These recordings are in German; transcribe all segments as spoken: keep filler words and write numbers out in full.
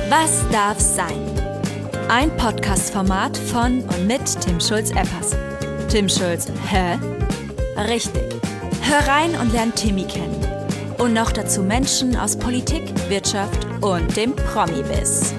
Was darf sein? Ein Podcast-Format von und mit Tim Schulz-Eppers. Tim Schulz, hä? Richtig. Hör rein und lern Timmy kennen. Und noch dazu Menschen aus Politik, Wirtschaft und dem Promi-Biss.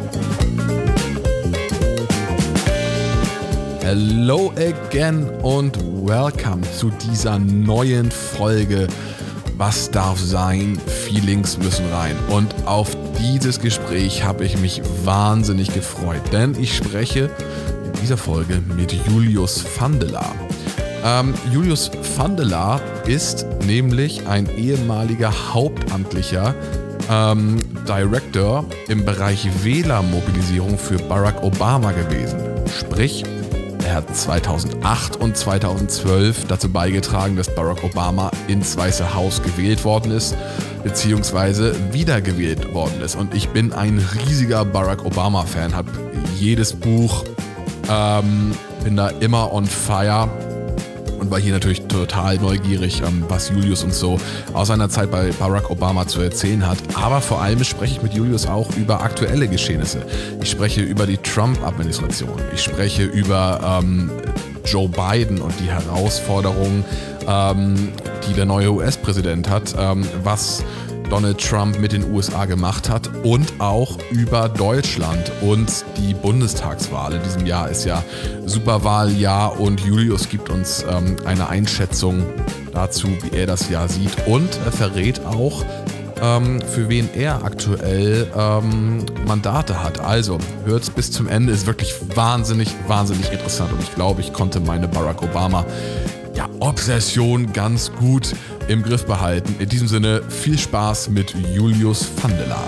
Hello again und welcome zu dieser neuen Folge Was darf sein? Feelings müssen rein. Und auf dieses Gespräch habe ich mich wahnsinnig gefreut, denn ich spreche in dieser Folge mit Julius Vandelaar. Ähm, Julius Vandelaar ist nämlich ein ehemaliger hauptamtlicher ähm, Director im Bereich Wählermobilisierung für Barack Obama gewesen. Sprich, er hat zweitausendacht und zweitausendzwölf dazu beigetragen, dass Barack Obama ins Weiße Haus gewählt worden ist, beziehungsweise wiedergewählt worden ist. Und ich bin ein riesiger Barack Obama-Fan, habe jedes Buch, ähm, bin da immer on fire und war hier natürlich total neugierig, ähm, was Julius uns so aus seiner Zeit bei Barack Obama zu erzählen hat. Aber vor allem spreche ich mit Julius auch über aktuelle Geschehnisse. Ich spreche über die Trump-Administration. Ich spreche über ähm, Joe Biden und die Herausforderungen, ähm, die der neue U S-Präsident hat, ähm, was Donald Trump mit den U S A gemacht hat und auch über Deutschland und die Bundestagswahl. In diesem Jahr ist ja Superwahljahr und Julius gibt uns ähm, eine Einschätzung dazu, wie er das Jahr sieht und er verrät auch, ähm, für wen er aktuell ähm, Mandate hat. Also hört bis zum Ende, ist wirklich wahnsinnig, wahnsinnig interessant und ich glaube, ich konnte meine Barack Obama ja, Obsession ganz gut im Griff behalten. In diesem Sinne viel Spaß mit Julius Vandelaar.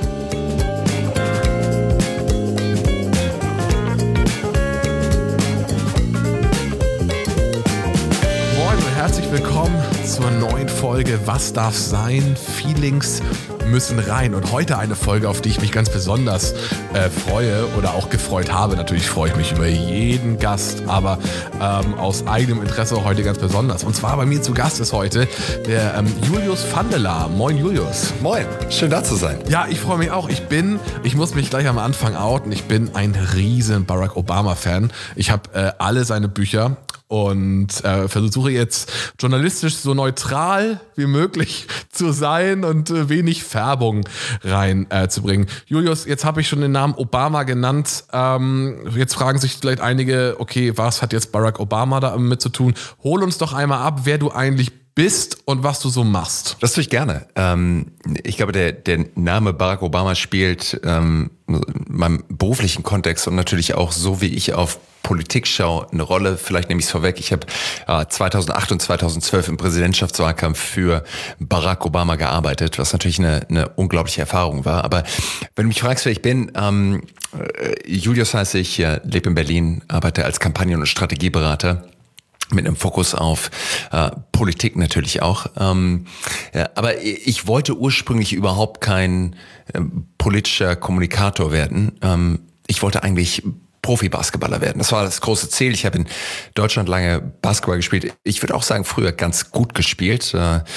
Moin und herzlich willkommen zur neuen Folge Was darf sein? Feelings müssen rein. Und heute eine Folge, auf die ich mich ganz besonders äh, freue oder auch gefreut habe. Natürlich freue ich mich über jeden Gast, aber ähm, aus eigenem Interesse heute ganz besonders. Und zwar bei mir zu Gast ist heute der ähm, Julius Vandelaar. Moin Julius. Moin, schön da zu sein. Ja, ich freue mich auch. Ich bin, ich muss mich gleich am Anfang outen, ich bin ein riesen Barack Obama-Fan. Ich habe äh, alle seine Bücher und äh, versuche jetzt journalistisch so neutral wie möglich zu sein und äh, wenig Färbung reinzubringen. Äh, Julius, jetzt habe ich schon den Namen Obama genannt. Ähm, jetzt fragen sich vielleicht einige, okay, was hat jetzt Barack Obama damit zu tun? Hol uns doch einmal ab, wer du eigentlich bist und was du so machst. Das tue ich gerne. Ähm, ich glaube, der, der Name Barack Obama spielt ähm, in meinem beruflichen Kontext und natürlich auch so, wie ich auf Politik schaue, eine Rolle. Vielleicht nehme ich es vorweg. Ich habe äh, zweitausendacht und zweitausendzwölf im Präsidentschaftswahlkampf für Barack Obama gearbeitet, was natürlich eine, eine unglaubliche Erfahrung war. Aber wenn du mich fragst, wer ich bin, ähm, äh, Julius heiße ich, äh, lebe in Berlin, arbeite als Kampagnen- und Strategieberater mit einem Fokus auf äh, Politik natürlich auch. Ähm, ja, aber ich wollte ursprünglich überhaupt kein äh, politischer Kommunikator werden. Ähm, ich wollte eigentlich Profi-Basketballer werden. Das war das große Ziel. Ich habe in Deutschland lange Basketball gespielt. Ich würde auch sagen, früher ganz gut gespielt.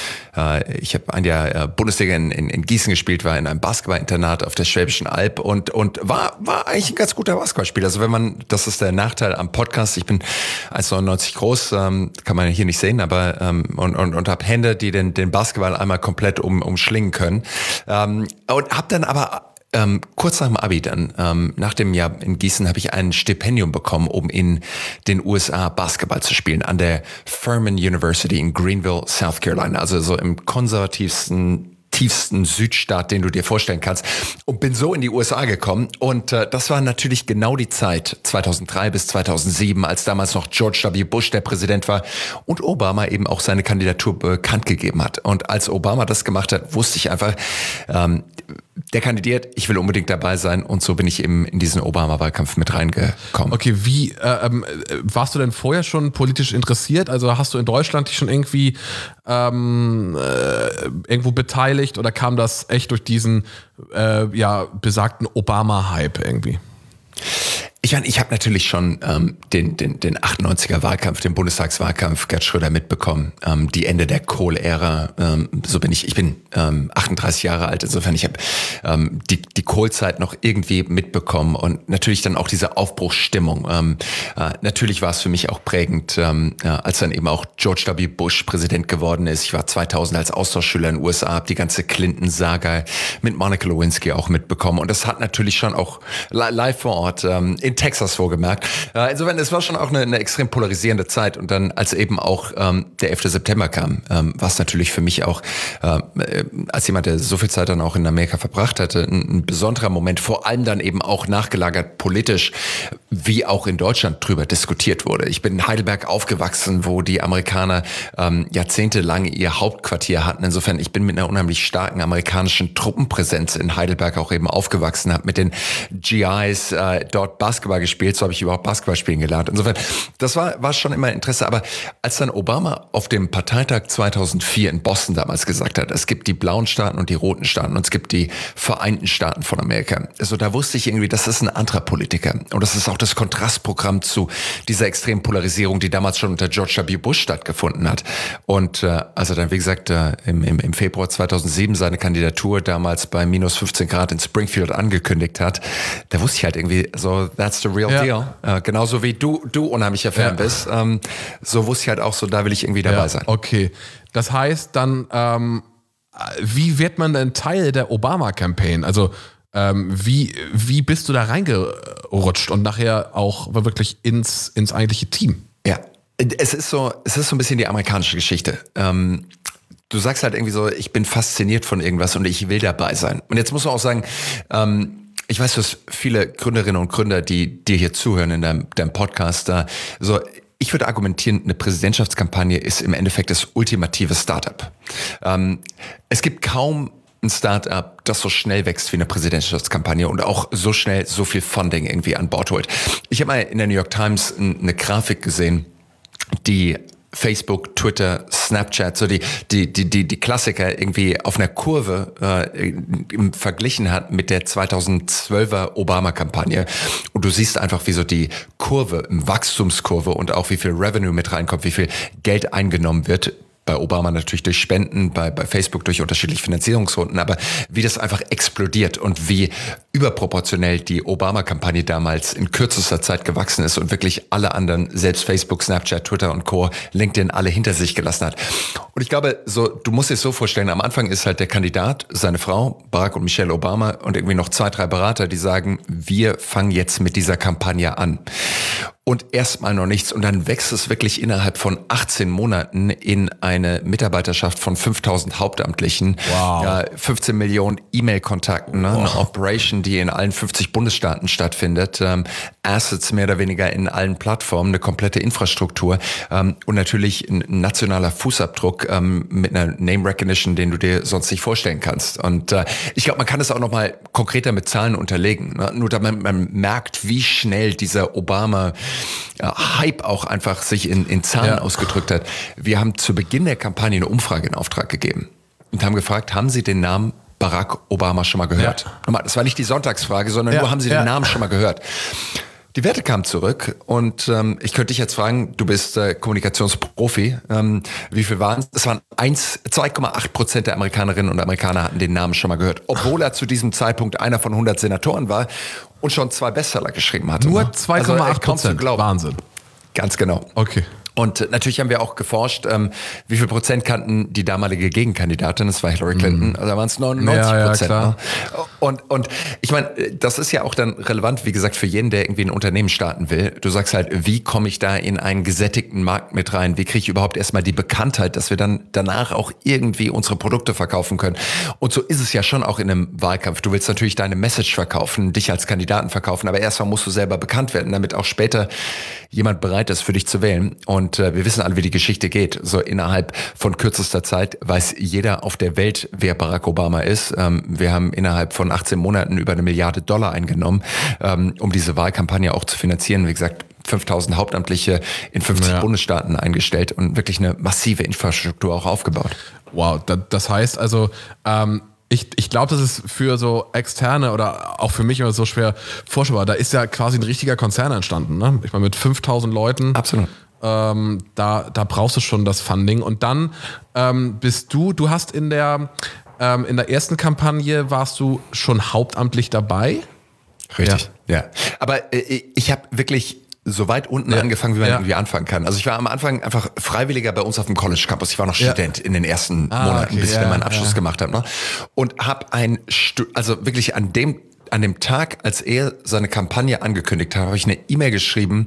Ich habe ein Jahr Bundesliga in, in, in Gießen gespielt, war in einem Basketballinternat auf der Schwäbischen Alb und, und war, war eigentlich ein ganz guter Basketballspieler. Also wenn man, das ist der Nachteil am Podcast, ich bin eins Komma neunundneunzig groß, kann man hier nicht sehen, aber und, und, und habe Hände, die den, den Basketball einmal komplett um, umschlingen können. Und habe dann aber Ähm, kurz nach dem Abi dann, ähm, nach dem Jahr in Gießen, habe ich ein Stipendium bekommen, um in den U S A Basketball zu spielen, an der Furman University in Greenville, South Carolina, also so im konservativsten, tiefsten Südstaat, den du dir vorstellen kannst, und bin so in die U S A gekommen und äh, das war natürlich genau die Zeit, zweitausenddrei bis zweitausendsieben, als damals noch George W. Bush der Präsident war und Obama eben auch seine Kandidatur bekannt gegeben hat. Und als Obama das gemacht hat, wusste ich einfach, ähm, der kandidiert, ich will unbedingt dabei sein und so bin ich eben in diesen Obama-Wahlkampf mit reingekommen. Okay, wie, äh, ähm, warst du denn vorher schon politisch interessiert? Also hast du in Deutschland dich schon irgendwie ähm, äh, irgendwo beteiligt oder kam das echt durch diesen äh, ja, besagten Obama-Hype irgendwie? Ich meine, ich habe natürlich schon ähm, den, den, den achtundneunziger Wahlkampf, den Bundestagswahlkampf Gerd Schröder mitbekommen. Ähm, die Ende der Kohl-Ära. Ähm, so bin ich. Ich bin ähm, achtunddreißig Jahre alt. Insofern, ich habe ähm, die, die Kohl-Zeit noch irgendwie mitbekommen und natürlich dann auch diese Aufbruchsstimmung. Ähm, äh, natürlich war es für mich auch prägend, ähm, ja, als dann eben auch George W. Bush Präsident geworden ist. Ich war zweitausend als Austauschschüler in den U S A, habe die ganze Clinton-Saga mit Monica Lewinsky auch mitbekommen. Und das hat natürlich schon auch live vor Ort ähm, in Texas vorgemerkt. Äh, insofern, es war schon auch eine, eine extrem polarisierende Zeit. Und dann, als eben auch ähm, der elfter September kam, ähm, war es natürlich für mich auch, äh, als jemand, der so viel Zeit dann auch in Amerika verbracht hatte, ein, ein besonderer Moment, vor allem dann eben auch nachgelagert politisch, wie auch in Deutschland drüber diskutiert wurde. Ich bin in Heidelberg aufgewachsen, wo die Amerikaner ähm, jahrzehntelang ihr Hauptquartier hatten. Insofern, ich bin mit einer unheimlich starken amerikanischen Truppenpräsenz in Heidelberg auch eben aufgewachsen, habe mit den G Is äh, dort Basketball gespielt, so habe ich überhaupt Basketball spielen gelernt. Insofern, das war, war schon immer Interesse. Aber als dann Obama auf dem Parteitag zweitausendvier in Boston damals gesagt hat, es gibt die blauen Staaten und die roten Staaten und es gibt die Vereinten Staaten von Amerika. Also da wusste ich irgendwie, das ist ein anderer Politiker. Und das ist auch das Kontrastprogramm zu dieser extremen Polarisierung, die damals schon unter George W. Bush stattgefunden hat. Und äh, als er dann, wie gesagt, äh, im, im, im Februar zweitausendsieben seine Kandidatur damals bei minus fünfzehn Grad in Springfield angekündigt hat, da wusste ich halt irgendwie so, that's the real ja. deal. Äh, genauso wie du, du unheimlicher Fan ja. bist. Ähm, so wusste ich halt auch so, da will ich irgendwie dabei ja, sein. Okay. Das heißt dann, ähm, wie wird man denn Teil der Obama-Campaign? Also ähm, wie, wie bist du da reingerutscht und nachher auch wirklich ins, ins eigentliche Team? Ja, es ist so, es ist so ein bisschen die amerikanische Geschichte. Ähm, du sagst halt irgendwie so, ich bin fasziniert von irgendwas und ich will dabei sein. Und jetzt muss man auch sagen, ähm, ich weiß, dass viele Gründerinnen und Gründer, die dir hier zuhören in deinem, deinem Podcast, da so, ich würde argumentieren, eine Präsidentschaftskampagne ist im Endeffekt das ultimative Startup. Ähm, es gibt kaum ein Startup, das so schnell wächst wie eine Präsidentschaftskampagne und auch so schnell so viel Funding irgendwie an Bord holt. Ich habe mal in der New York Times eine Grafik gesehen, die Facebook, Twitter, Snapchat, so die die die die die Klassiker irgendwie auf einer Kurve äh, verglichen hat mit der zweitausendzwölfer Obama-Kampagne. Und du siehst einfach, wie so die Kurve, Wachstumskurve und auch wie viel Revenue mit reinkommt, wie viel Geld eingenommen wird. Bei Obama natürlich durch Spenden, bei, bei Facebook durch unterschiedliche Finanzierungsrunden, aber wie das einfach explodiert und wie überproportionell die Obama-Kampagne damals in kürzester Zeit gewachsen ist und wirklich alle anderen, selbst Facebook, Snapchat, Twitter und Co., LinkedIn alle hinter sich gelassen hat. Und ich glaube, so, du musst dir es so vorstellen, am Anfang ist halt der Kandidat, seine Frau, Barack und Michelle Obama und irgendwie noch zwei, drei Berater, die sagen, wir fangen jetzt mit dieser Kampagne an. Und erstmal noch nichts. Und dann wächst es wirklich innerhalb von achtzehn Monaten in eine Mitarbeiterschaft von fünftausend Hauptamtlichen. Wow. Ja, fünfzehn Millionen E-Mail-Kontakten, ne? Eine Operation, die in allen fünfzig Bundesstaaten stattfindet. Ähm, Assets mehr oder weniger in allen Plattformen, eine komplette Infrastruktur ähm, und natürlich ein nationaler Fußabdruck ähm, mit einer Name Recognition, den du dir sonst nicht vorstellen kannst. Und äh, ich glaube, man kann es auch noch mal konkreter mit Zahlen unterlegen. Ne? Nur damit man merkt, wie schnell dieser Obama Hype auch einfach sich in, in Zahlen ja. ausgedrückt hat. Wir haben zu Beginn der Kampagne eine Umfrage in Auftrag gegeben und haben gefragt, haben Sie den Namen Barack Obama schon mal gehört? Ja. Das war nicht die Sonntagsfrage, sondern ja. nur, haben Sie ja. den Namen schon mal gehört? Die Werte kamen zurück und ähm, ich könnte dich jetzt fragen, du bist äh, Kommunikationsprofi, ähm, wie viel waren es? Es waren zwei Komma acht Prozent der Amerikanerinnen und Amerikaner hatten den Namen schon mal gehört, obwohl er zu diesem Zeitpunkt einer von hundert Senatoren war und schon zwei Bestseller geschrieben hatte. Nur zwei Komma acht Prozent, also, Wahnsinn. Ganz genau. Okay. Und natürlich haben wir auch geforscht, ähm, wie viel Prozent kannten die damalige Gegenkandidatin, das war Hillary Clinton, also da waren es neunundneunzig Prozent. Ja, ja, ne? Und, und ich meine, das ist ja auch dann relevant, wie gesagt, für jeden, der irgendwie ein Unternehmen starten will. Du sagst halt, wie komme ich da in einen gesättigten Markt mit rein? Wie kriege ich überhaupt erstmal die Bekanntheit, dass wir dann danach auch irgendwie unsere Produkte verkaufen können? Und so ist es ja schon auch in einem Wahlkampf. Du willst natürlich deine Message verkaufen, dich als Kandidaten verkaufen, aber erstmal musst du selber bekannt werden, damit auch später jemand bereit ist, für dich zu wählen. Und äh, wir wissen alle, wie die Geschichte geht. So innerhalb von kürzester Zeit weiß jeder auf der Welt, wer Barack Obama ist. Ähm, wir haben innerhalb von achtzehn Monaten über eine Milliarde Dollar eingenommen, ähm, um diese Wahlkampagne auch zu finanzieren. Wie gesagt, fünftausend Hauptamtliche in fünfzig ja. Bundesstaaten eingestellt und wirklich eine massive Infrastruktur auch aufgebaut. Wow, das heißt also, ähm, Ich, ich glaube, das ist für so Externe oder auch für mich immer so schwer vorstellbar. Da ist ja quasi ein richtiger Konzern entstanden. Ne? Ich meine, mit fünftausend Leuten. Absolut. Ähm, da, da brauchst du schon das Funding. Und dann ähm, bist du, du hast in der, ähm, in der ersten Kampagne, warst du schon hauptamtlich dabei? Richtig, ja. ja. Aber äh, ich habe wirklich so weit unten ja. angefangen, wie man ja. irgendwie anfangen kann. Also ich war am Anfang einfach Freiwilliger bei uns auf dem College Campus. Ich war noch Student ja. in den ersten ah, Monaten, okay. bis ich ja, dann meinen Abschluss ja. gemacht habe. Ne? Und habe ein, Stu- also wirklich an dem, an dem Tag, als er seine Kampagne angekündigt hat, habe ich eine E-Mail geschrieben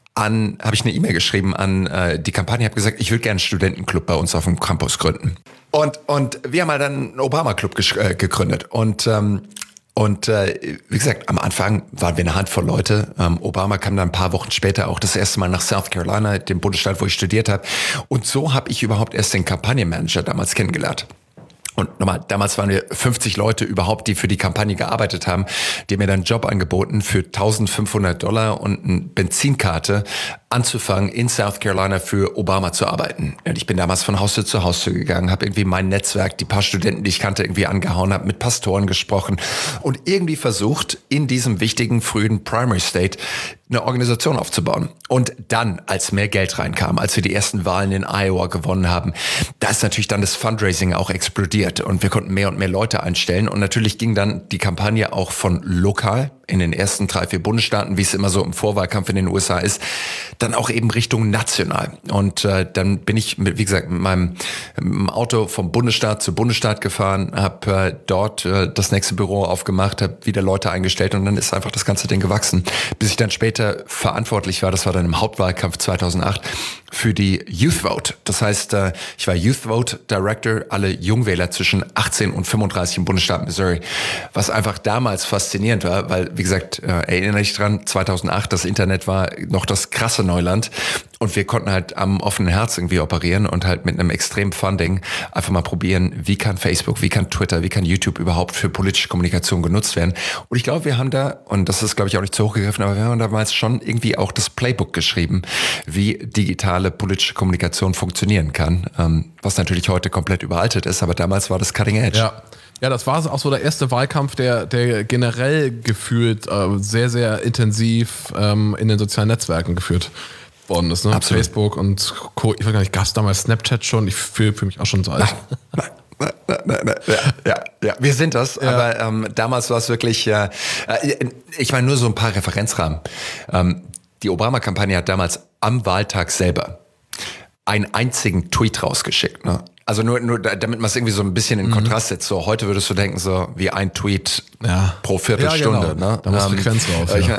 an, habe ich eine E-Mail geschrieben an äh, die Kampagne, habe gesagt, ich würde gerne einen Studentenclub bei uns auf dem Campus gründen. Und und wir haben halt dann einen Obama-Club gesch- äh, gegründet. Und ähm, Und äh, wie gesagt, am Anfang waren wir eine Handvoll Leute. Ähm, Obama kam dann ein paar Wochen später auch das erste Mal nach South Carolina, dem Bundesstaat, wo ich studiert habe. Und so habe ich überhaupt erst den Kampagnenmanager damals kennengelernt. Und nochmal, damals waren wir fünfzig Leute überhaupt, die für die Kampagne gearbeitet haben. Die haben mir dann einen Job angeboten für eintausendfünfhundert Dollar und eine Benzinkarte anzufangen, in South Carolina für Obama zu arbeiten. Und ich bin damals von Haustür zu Haustür gegangen, habe irgendwie mein Netzwerk, die paar Studenten, die ich kannte, irgendwie angehauen, habe mit Pastoren gesprochen und irgendwie versucht, in diesem wichtigen frühen Primary State eine Organisation aufzubauen. Und dann, als mehr Geld reinkam, als wir die ersten Wahlen in Iowa gewonnen haben, da ist natürlich dann das Fundraising auch explodiert und wir konnten mehr und mehr Leute einstellen. Und natürlich ging dann die Kampagne auch von lokal in den ersten drei, vier Bundesstaaten, wie es immer so im Vorwahlkampf in den U S A ist, dann auch eben Richtung national. Und äh, dann bin ich, mit, wie gesagt, mit meinem im Auto vom Bundesstaat zu Bundesstaat gefahren, habe äh, dort äh, das nächste Büro aufgemacht, habe wieder Leute eingestellt und dann ist einfach das ganze Ding gewachsen. Bis ich dann später verantwortlich war, das war dann im Hauptwahlkampf zweitausendacht, für die Youth Vote. Das heißt, äh, ich war Youth Vote Director, alle Jungwähler zwischen achtzehn und fünfunddreißig im Bundesstaat Missouri, was einfach damals faszinierend war, weil, wie gesagt, äh, erinnere ich dran, zweitausendacht, das Internet war noch das krasse Neuland und wir konnten halt am offenen Herz irgendwie operieren und halt mit einem extremen Funding einfach mal probieren, wie kann Facebook, wie kann Twitter, wie kann YouTube überhaupt für politische Kommunikation genutzt werden. Und ich glaube, wir haben da, und das ist, glaube ich, auch nicht zu hoch gegriffen, aber wir haben damals schon irgendwie auch das Playbook geschrieben, wie digitale politische Kommunikation funktionieren kann, ähm, was natürlich heute komplett überaltet ist, aber damals war das Cutting Edge. Ja. Ja, das war auch so der erste Wahlkampf, der, der generell gefühlt äh, sehr, sehr intensiv ähm, in den sozialen Netzwerken geführt worden ist. Ne? Absolut. Facebook und Co. Ich weiß gar nicht, gab es damals Snapchat schon? Ich fühle für mich auch schon so alt. Nein, nein, nein, nein, nein. Ja, ja, ja, wir sind das. Ja. Aber ähm, damals war es wirklich, äh, ich meine nur so ein paar Referenzrahmen. Ähm, die Obama-Kampagne hat damals am Wahltag selber einen einzigen Tweet rausgeschickt, ne? Also nur, nur damit man es irgendwie so ein bisschen in Kontrast setzt. So heute würdest du denken, so wie ein Tweet ja. pro Viertelstunde. Ja, genau. Ne? Da muss ähm, Frequenz drauf. Ja. Ich,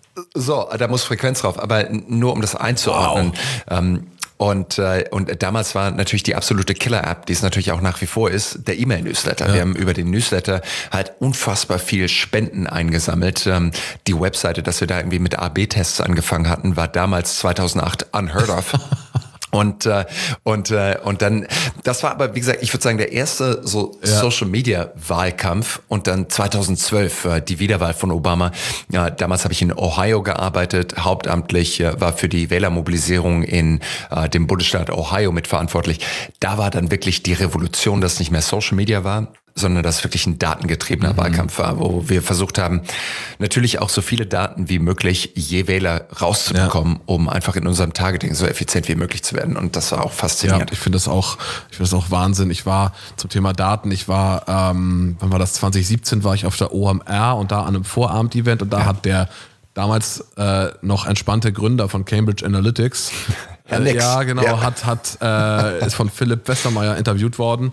so, da muss Frequenz drauf. Aber nur um das einzuordnen. Wow. Ähm, und, äh, und damals war natürlich die absolute Killer-App, die es natürlich auch nach wie vor ist, der E-Mail-Newsletter. Ja. Wir haben über den Newsletter halt unfassbar viel Spenden eingesammelt. Ähm, die Webseite, dass wir da irgendwie mit A B Tests angefangen hatten, war damals zweitausendacht unheard of. Und äh, und äh, und dann, das war aber, wie gesagt, ich würde sagen, der erste so ja. Social-Media-Wahlkampf und dann zweitausendzwölf äh, die Wiederwahl von Obama. Ja, damals habe ich in Ohio gearbeitet, hauptamtlich, äh, war für die Wählermobilisierung in äh, dem Bundesstaat Ohio mitverantwortlich. Da war dann wirklich die Revolution, dass nicht mehr Social-Media war, sondern dass wirklich ein datengetriebener mhm. Wahlkampf war, wo wir versucht haben, natürlich auch so viele Daten wie möglich je Wähler rauszubekommen, ja. um einfach in unserem Targeting so effizient wie möglich zu werden. Und das war auch faszinierend. Ja, ich finde das auch, ich finde das auch Wahnsinn. Ich war zum Thema Daten, ich war, ähm, wann war das, zwanzig siebzehn war ich auf der O M R und da an einem Vorabend-Event und da ja. hat der damals äh, noch entspannte Gründer von Cambridge Analytics, ja, nix. ja genau, ja. hat, hat äh, ist von Philipp Westermeier interviewt worden.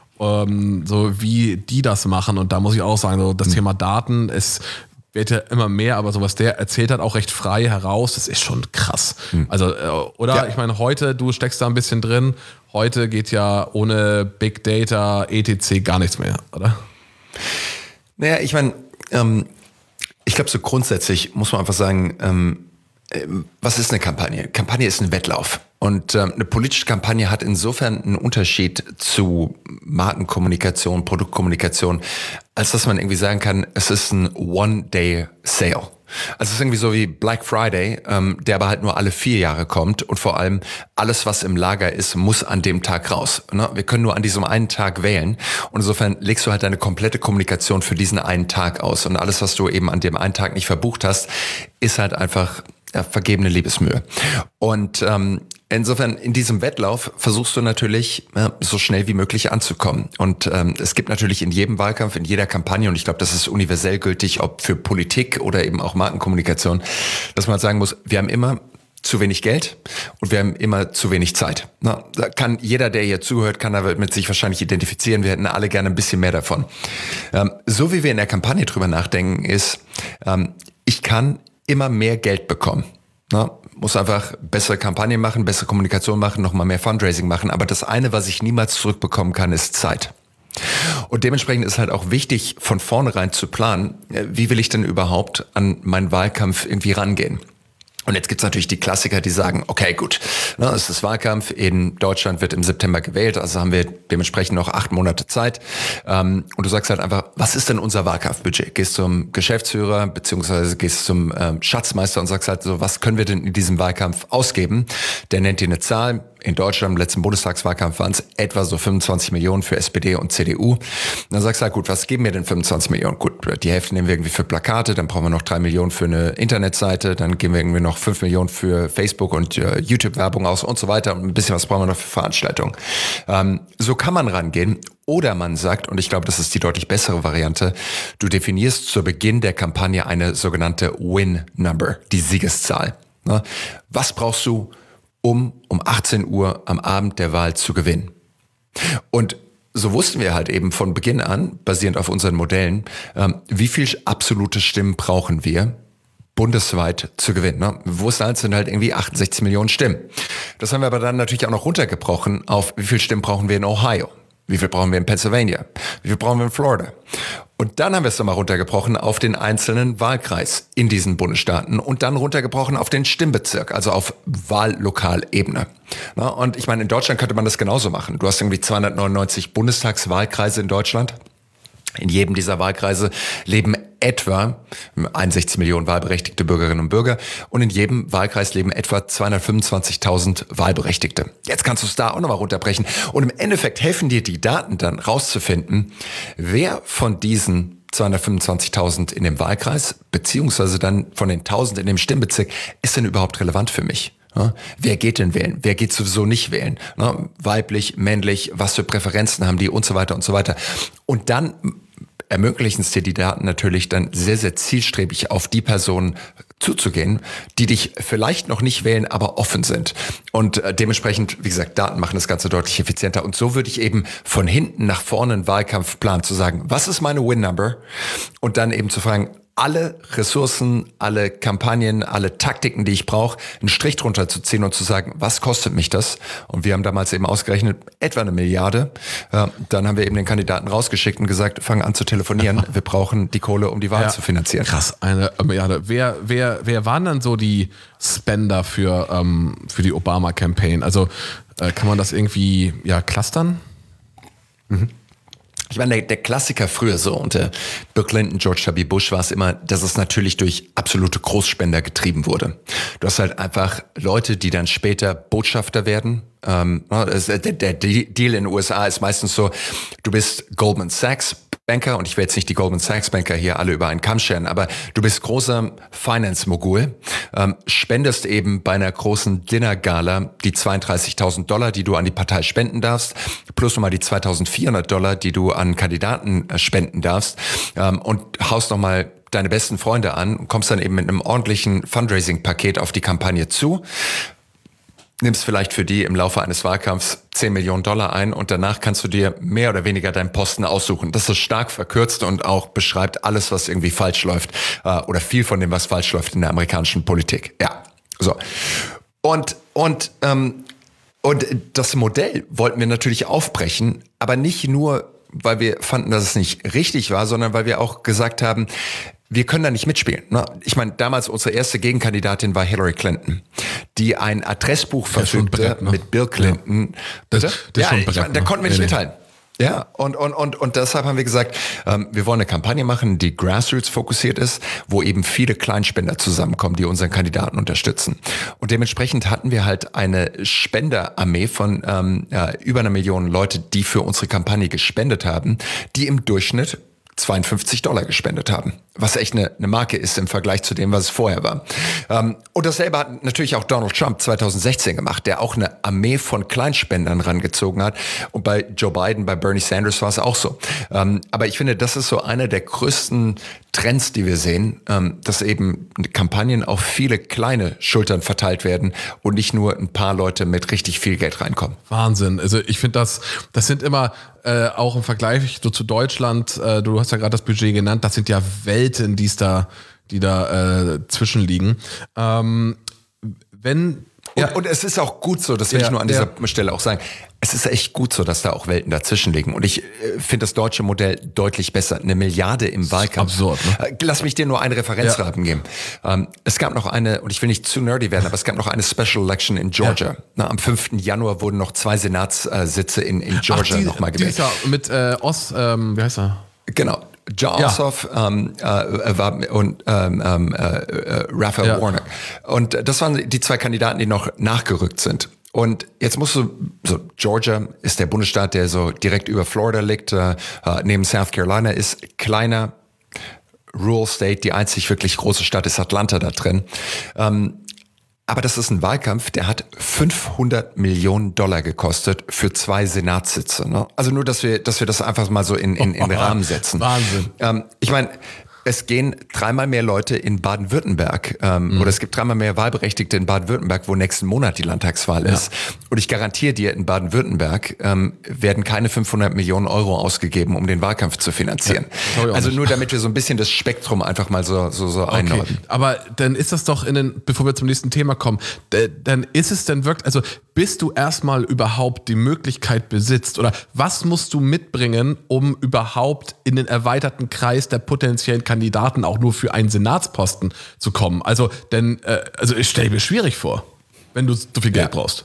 So wie die das machen. Und da muss ich auch sagen, so das mhm. Thema Daten, es wird ja immer mehr, aber so was der erzählt hat, auch recht frei heraus, das ist schon krass. Mhm. Also, oder? Ja. Ich meine, heute, du steckst da ein bisschen drin, heute geht ja ohne Big Data, et cetera gar nichts mehr, oder? Naja, ich meine, ähm, ich glaube so grundsätzlich muss man einfach sagen, ähm, was ist eine Kampagne? Kampagne ist ein Wettlauf. Und ähm, eine politische Kampagne hat insofern einen Unterschied zu Markenkommunikation, Produktkommunikation, als dass man irgendwie sagen kann, es ist ein One-Day-Sale. Also es ist irgendwie so wie Black Friday, ähm, der aber halt nur alle vier Jahre kommt und vor allem alles, was im Lager ist, muss an dem Tag raus. Ne? Wir können nur an diesem einen Tag wählen und insofern legst du halt deine komplette Kommunikation für diesen einen Tag aus und alles, was du eben an dem einen Tag nicht verbucht hast, ist halt einfach ja, vergebene Liebesmühe. Und ähm, insofern in diesem Wettlauf versuchst du natürlich ja, so schnell wie möglich anzukommen. Und ähm, es gibt natürlich in jedem Wahlkampf, in jeder Kampagne, und ich glaube, das ist universell gültig, ob für Politik oder eben auch Markenkommunikation, dass man sagen muss, wir haben immer zu wenig Geld und wir haben immer zu wenig Zeit. Na, da kann jeder, der hier zuhört, kann da mit sich wahrscheinlich identifizieren. Wir hätten alle gerne ein bisschen mehr davon. Ähm, so wie wir in der Kampagne drüber nachdenken, ist, ähm, ich kann immer mehr Geld bekommen. Na, muss einfach bessere Kampagnen machen, bessere Kommunikation machen, nochmal mehr Fundraising machen. Aber das eine, was ich niemals zurückbekommen kann, ist Zeit. Und dementsprechend ist halt auch wichtig, von vornherein zu planen, wie will ich denn überhaupt an meinen Wahlkampf irgendwie rangehen. Und jetzt gibt's natürlich die Klassiker, die sagen, okay, gut, ne, es ist Wahlkampf, in Deutschland wird im September gewählt, also haben wir dementsprechend noch acht Monate Zeit. Ähm, und du sagst halt einfach, was ist denn unser Wahlkampfbudget? Gehst zum Geschäftsführer beziehungsweise gehst zum ähm, Schatzmeister und sagst halt so, was können wir denn in diesem Wahlkampf ausgeben? Der nennt dir eine Zahl. In Deutschland im letzten Bundestagswahlkampf waren es etwa so fünfundzwanzig Millionen für S P D und C D U. Und dann sagst du halt, gut, was geben wir denn fünfundzwanzig Millionen? Gut, die Hälfte nehmen wir irgendwie für Plakate, dann brauchen wir noch drei Millionen für eine Internetseite, dann geben wir irgendwie noch fünf Millionen für Facebook und äh, YouTube-Werbung aus und so weiter und ein bisschen was brauchen wir noch für Veranstaltungen. Ähm, so kann man rangehen. Oder man sagt, und ich glaube, das ist die deutlich bessere Variante, du definierst zu Beginn der Kampagne eine sogenannte Win-Number, die Siegeszahl. Na, was brauchst du, um um achtzehn Uhr am Abend der Wahl zu gewinnen? Und so wussten wir halt eben von Beginn an, basierend auf unseren Modellen, ähm, wie viel absolute Stimmen brauchen wir, bundesweit zu gewinnen. Ne? Wir wussten halt, es sind halt irgendwie achtundsechzig Millionen Stimmen. Das haben wir aber dann natürlich auch noch runtergebrochen auf, wie viel Stimmen brauchen wir in Ohio? Wie viel brauchen wir in Pennsylvania? Wie viel brauchen wir in Florida? Und dann haben wir es nochmal runtergebrochen auf den einzelnen Wahlkreis in diesen Bundesstaaten und dann runtergebrochen auf den Stimmbezirk, also auf Wahllokalebene. Na, und ich meine, in Deutschland könnte man das genauso machen. Du hast irgendwie zweihundertneunundneunzig Bundestagswahlkreise in Deutschland. In jedem dieser Wahlkreise leben etwa einundsechzig Millionen wahlberechtigte Bürgerinnen und Bürger und in jedem Wahlkreis leben etwa zweihundertfünfundzwanzigtausend Wahlberechtigte. Jetzt kannst du es da auch nochmal runterbrechen und im Endeffekt helfen dir die Daten dann rauszufinden, wer von diesen zweihundertfünfundzwanzigtausend in dem Wahlkreis beziehungsweise dann von den tausend in dem Stimmbezirk ist denn überhaupt relevant für mich. Ja, wer geht denn wählen? Wer geht sowieso nicht wählen? Na, weiblich, männlich, was für Präferenzen haben die und so weiter und so weiter. Und dann ermöglichen es dir die Daten natürlich dann sehr, sehr zielstrebig auf die Personen zuzugehen, die dich vielleicht noch nicht wählen, aber offen sind. Und äh, dementsprechend, wie gesagt, Daten machen das Ganze deutlich effizienter. Und so würde ich eben von hinten nach vorne einen Wahlkampf planen, zu sagen, was ist meine Win-Number? Und dann eben zu fragen, alle Ressourcen, alle Kampagnen, alle Taktiken, die ich brauche, einen Strich drunter zu ziehen und zu sagen, was kostet mich das? Und wir haben damals eben ausgerechnet, etwa eine Milliarde. Ja, dann haben wir eben den Kandidaten rausgeschickt und gesagt, fang an zu telefonieren. Wir brauchen die Kohle, um die Wahl ja, zu finanzieren. Krass, eine Milliarde. Wer, wer, wer waren dann so die Spender für, ähm, für die Obama-Campaign? Also äh, kann man das irgendwie ja clustern? Mhm. Ich meine, der, der Klassiker früher so unter Bill Clinton, George W. Bush war es immer, dass es natürlich durch absolute Großspender getrieben wurde. Du hast halt einfach Leute, die dann später Botschafter werden. Ähm, der, der Deal in den U S A ist meistens so, du bist Goldman Sachs Banker, und ich will jetzt nicht die Goldman Sachs Banker hier alle über einen Kamm scheren, aber du bist großer Finance-Mogul, ähm, spendest eben bei einer großen Dinner-Gala die zweiunddreißigtausend Dollar, die du an die Partei spenden darfst, plus nochmal die zweitausendvierhundert Dollar, die du an Kandidaten äh, spenden darfst, ähm, und haust nochmal deine besten Freunde an und kommst dann eben mit einem ordentlichen Fundraising-Paket auf die Kampagne zu. Nimmst vielleicht für die im Laufe eines Wahlkampfs zehn Millionen Dollar ein und danach kannst du dir mehr oder weniger deinen Posten aussuchen. Das ist stark verkürzt und auch beschreibt alles, was irgendwie falsch läuft, äh, oder viel von dem, was falsch läuft in der amerikanischen Politik. Ja, so. Und, und, ähm, und das Modell wollten wir natürlich aufbrechen, aber nicht nur, weil wir fanden, dass es nicht richtig war, sondern weil wir auch gesagt haben, wir können da nicht mitspielen. Ich meine, damals unsere erste Gegenkandidatin war Hillary Clinton, die ein Adressbuch verfügte Brett, ne? mit Bill Clinton. Ja. Das, das ja, schon ich Brett, meine, da konnten wir nicht nee, mithalten. Ja, und, und, und, und deshalb haben wir gesagt, ähm, wir wollen eine Kampagne machen, die Grassroots fokussiert ist, wo eben viele Kleinspender zusammenkommen, die unseren Kandidaten unterstützen. Und dementsprechend hatten wir halt eine Spenderarmee von ähm, ja, über einer Million Leute, die für unsere Kampagne gespendet haben, die im Durchschnitt zweiundfünfzig Dollar gespendet haben, was echt eine, eine Marke ist im Vergleich zu dem, was es vorher war. Ähm, und dasselbe hat natürlich auch Donald Trump zwanzig sechzehn gemacht, der auch eine Armee von Kleinspendern rangezogen hat. Und bei Joe Biden, bei Bernie Sanders war es auch so. Ähm, aber ich finde, das ist so einer der größten Trends, die wir sehen, ähm, dass eben Kampagnen auf viele kleine Schultern verteilt werden und nicht nur ein paar Leute mit richtig viel Geld reinkommen. Wahnsinn. Also ich finde, das, das sind immer äh, auch im Vergleich so zu Deutschland, äh, du hast ja gerade das Budget genannt, das sind ja Welten, die da, die da äh, zwischenliegen. Ähm, wenn Und, ja. und es ist auch gut so, das will Ja, ich nur an dieser ja. Stelle auch sagen, es ist echt gut so, dass da auch Welten dazwischen liegen. Und ich äh, finde das deutsche Modell deutlich besser. Eine Milliarde im Wahlkampf. Absurd, ne? Äh, Lass mich dir nur einen Referenzrahmen Ja. geben. Ähm, es gab noch eine, und ich will nicht zu nerdy werden, aber es gab noch eine Special Election in Georgia. Ja. Na, am fünften Januar wurden noch zwei Senatssitze in, in Georgia Ach, die, nochmal gewählt. dieser mit äh, Oz, ähm, wie heißt er? Genau. John Ja. Ossoff ähm, äh, war und ähm, ähm, äh, Raphael Ja. Warnock. Und das waren die zwei Kandidaten, die noch nachgerückt sind. Und jetzt musst du, so Georgia ist der Bundesstaat, der so direkt über Florida liegt, äh, neben South Carolina ist kleiner, Rural State, die einzig wirklich große Stadt ist Atlanta da drin. Ähm, aber das ist ein Wahlkampf, der hat fünfhundert Millionen Dollar gekostet für zwei Senatssitze. Ne? Also nur, dass wir, dass wir das einfach mal so in, in, in den Rahmen setzen. Wahnsinn. Ähm, ich meine, es gehen dreimal mehr Leute in Baden-Württemberg ähm, mhm. oder es gibt dreimal mehr Wahlberechtigte in Baden-Württemberg, wo nächsten Monat die Landtagswahl Ja. ist. Und ich garantiere dir, in Baden-Württemberg ähm, werden keine fünfhundert Millionen Euro ausgegeben, um den Wahlkampf zu finanzieren. Ja, also nicht. nur damit wir so ein bisschen das Spektrum einfach mal so, so, so Okay, einordnen. aber dann ist das doch in den, bevor wir zum nächsten Thema kommen, d- dann ist es denn wirklich, also bis du erstmal überhaupt die Möglichkeit besitzt oder was musst du mitbringen, um überhaupt in den erweiterten Kreis der potenziellen Kandidaten auch nur für einen Senatsposten zu kommen? Also, denn, äh, also ich stelle mir schwierig vor, wenn du so viel Geld Ja. brauchst.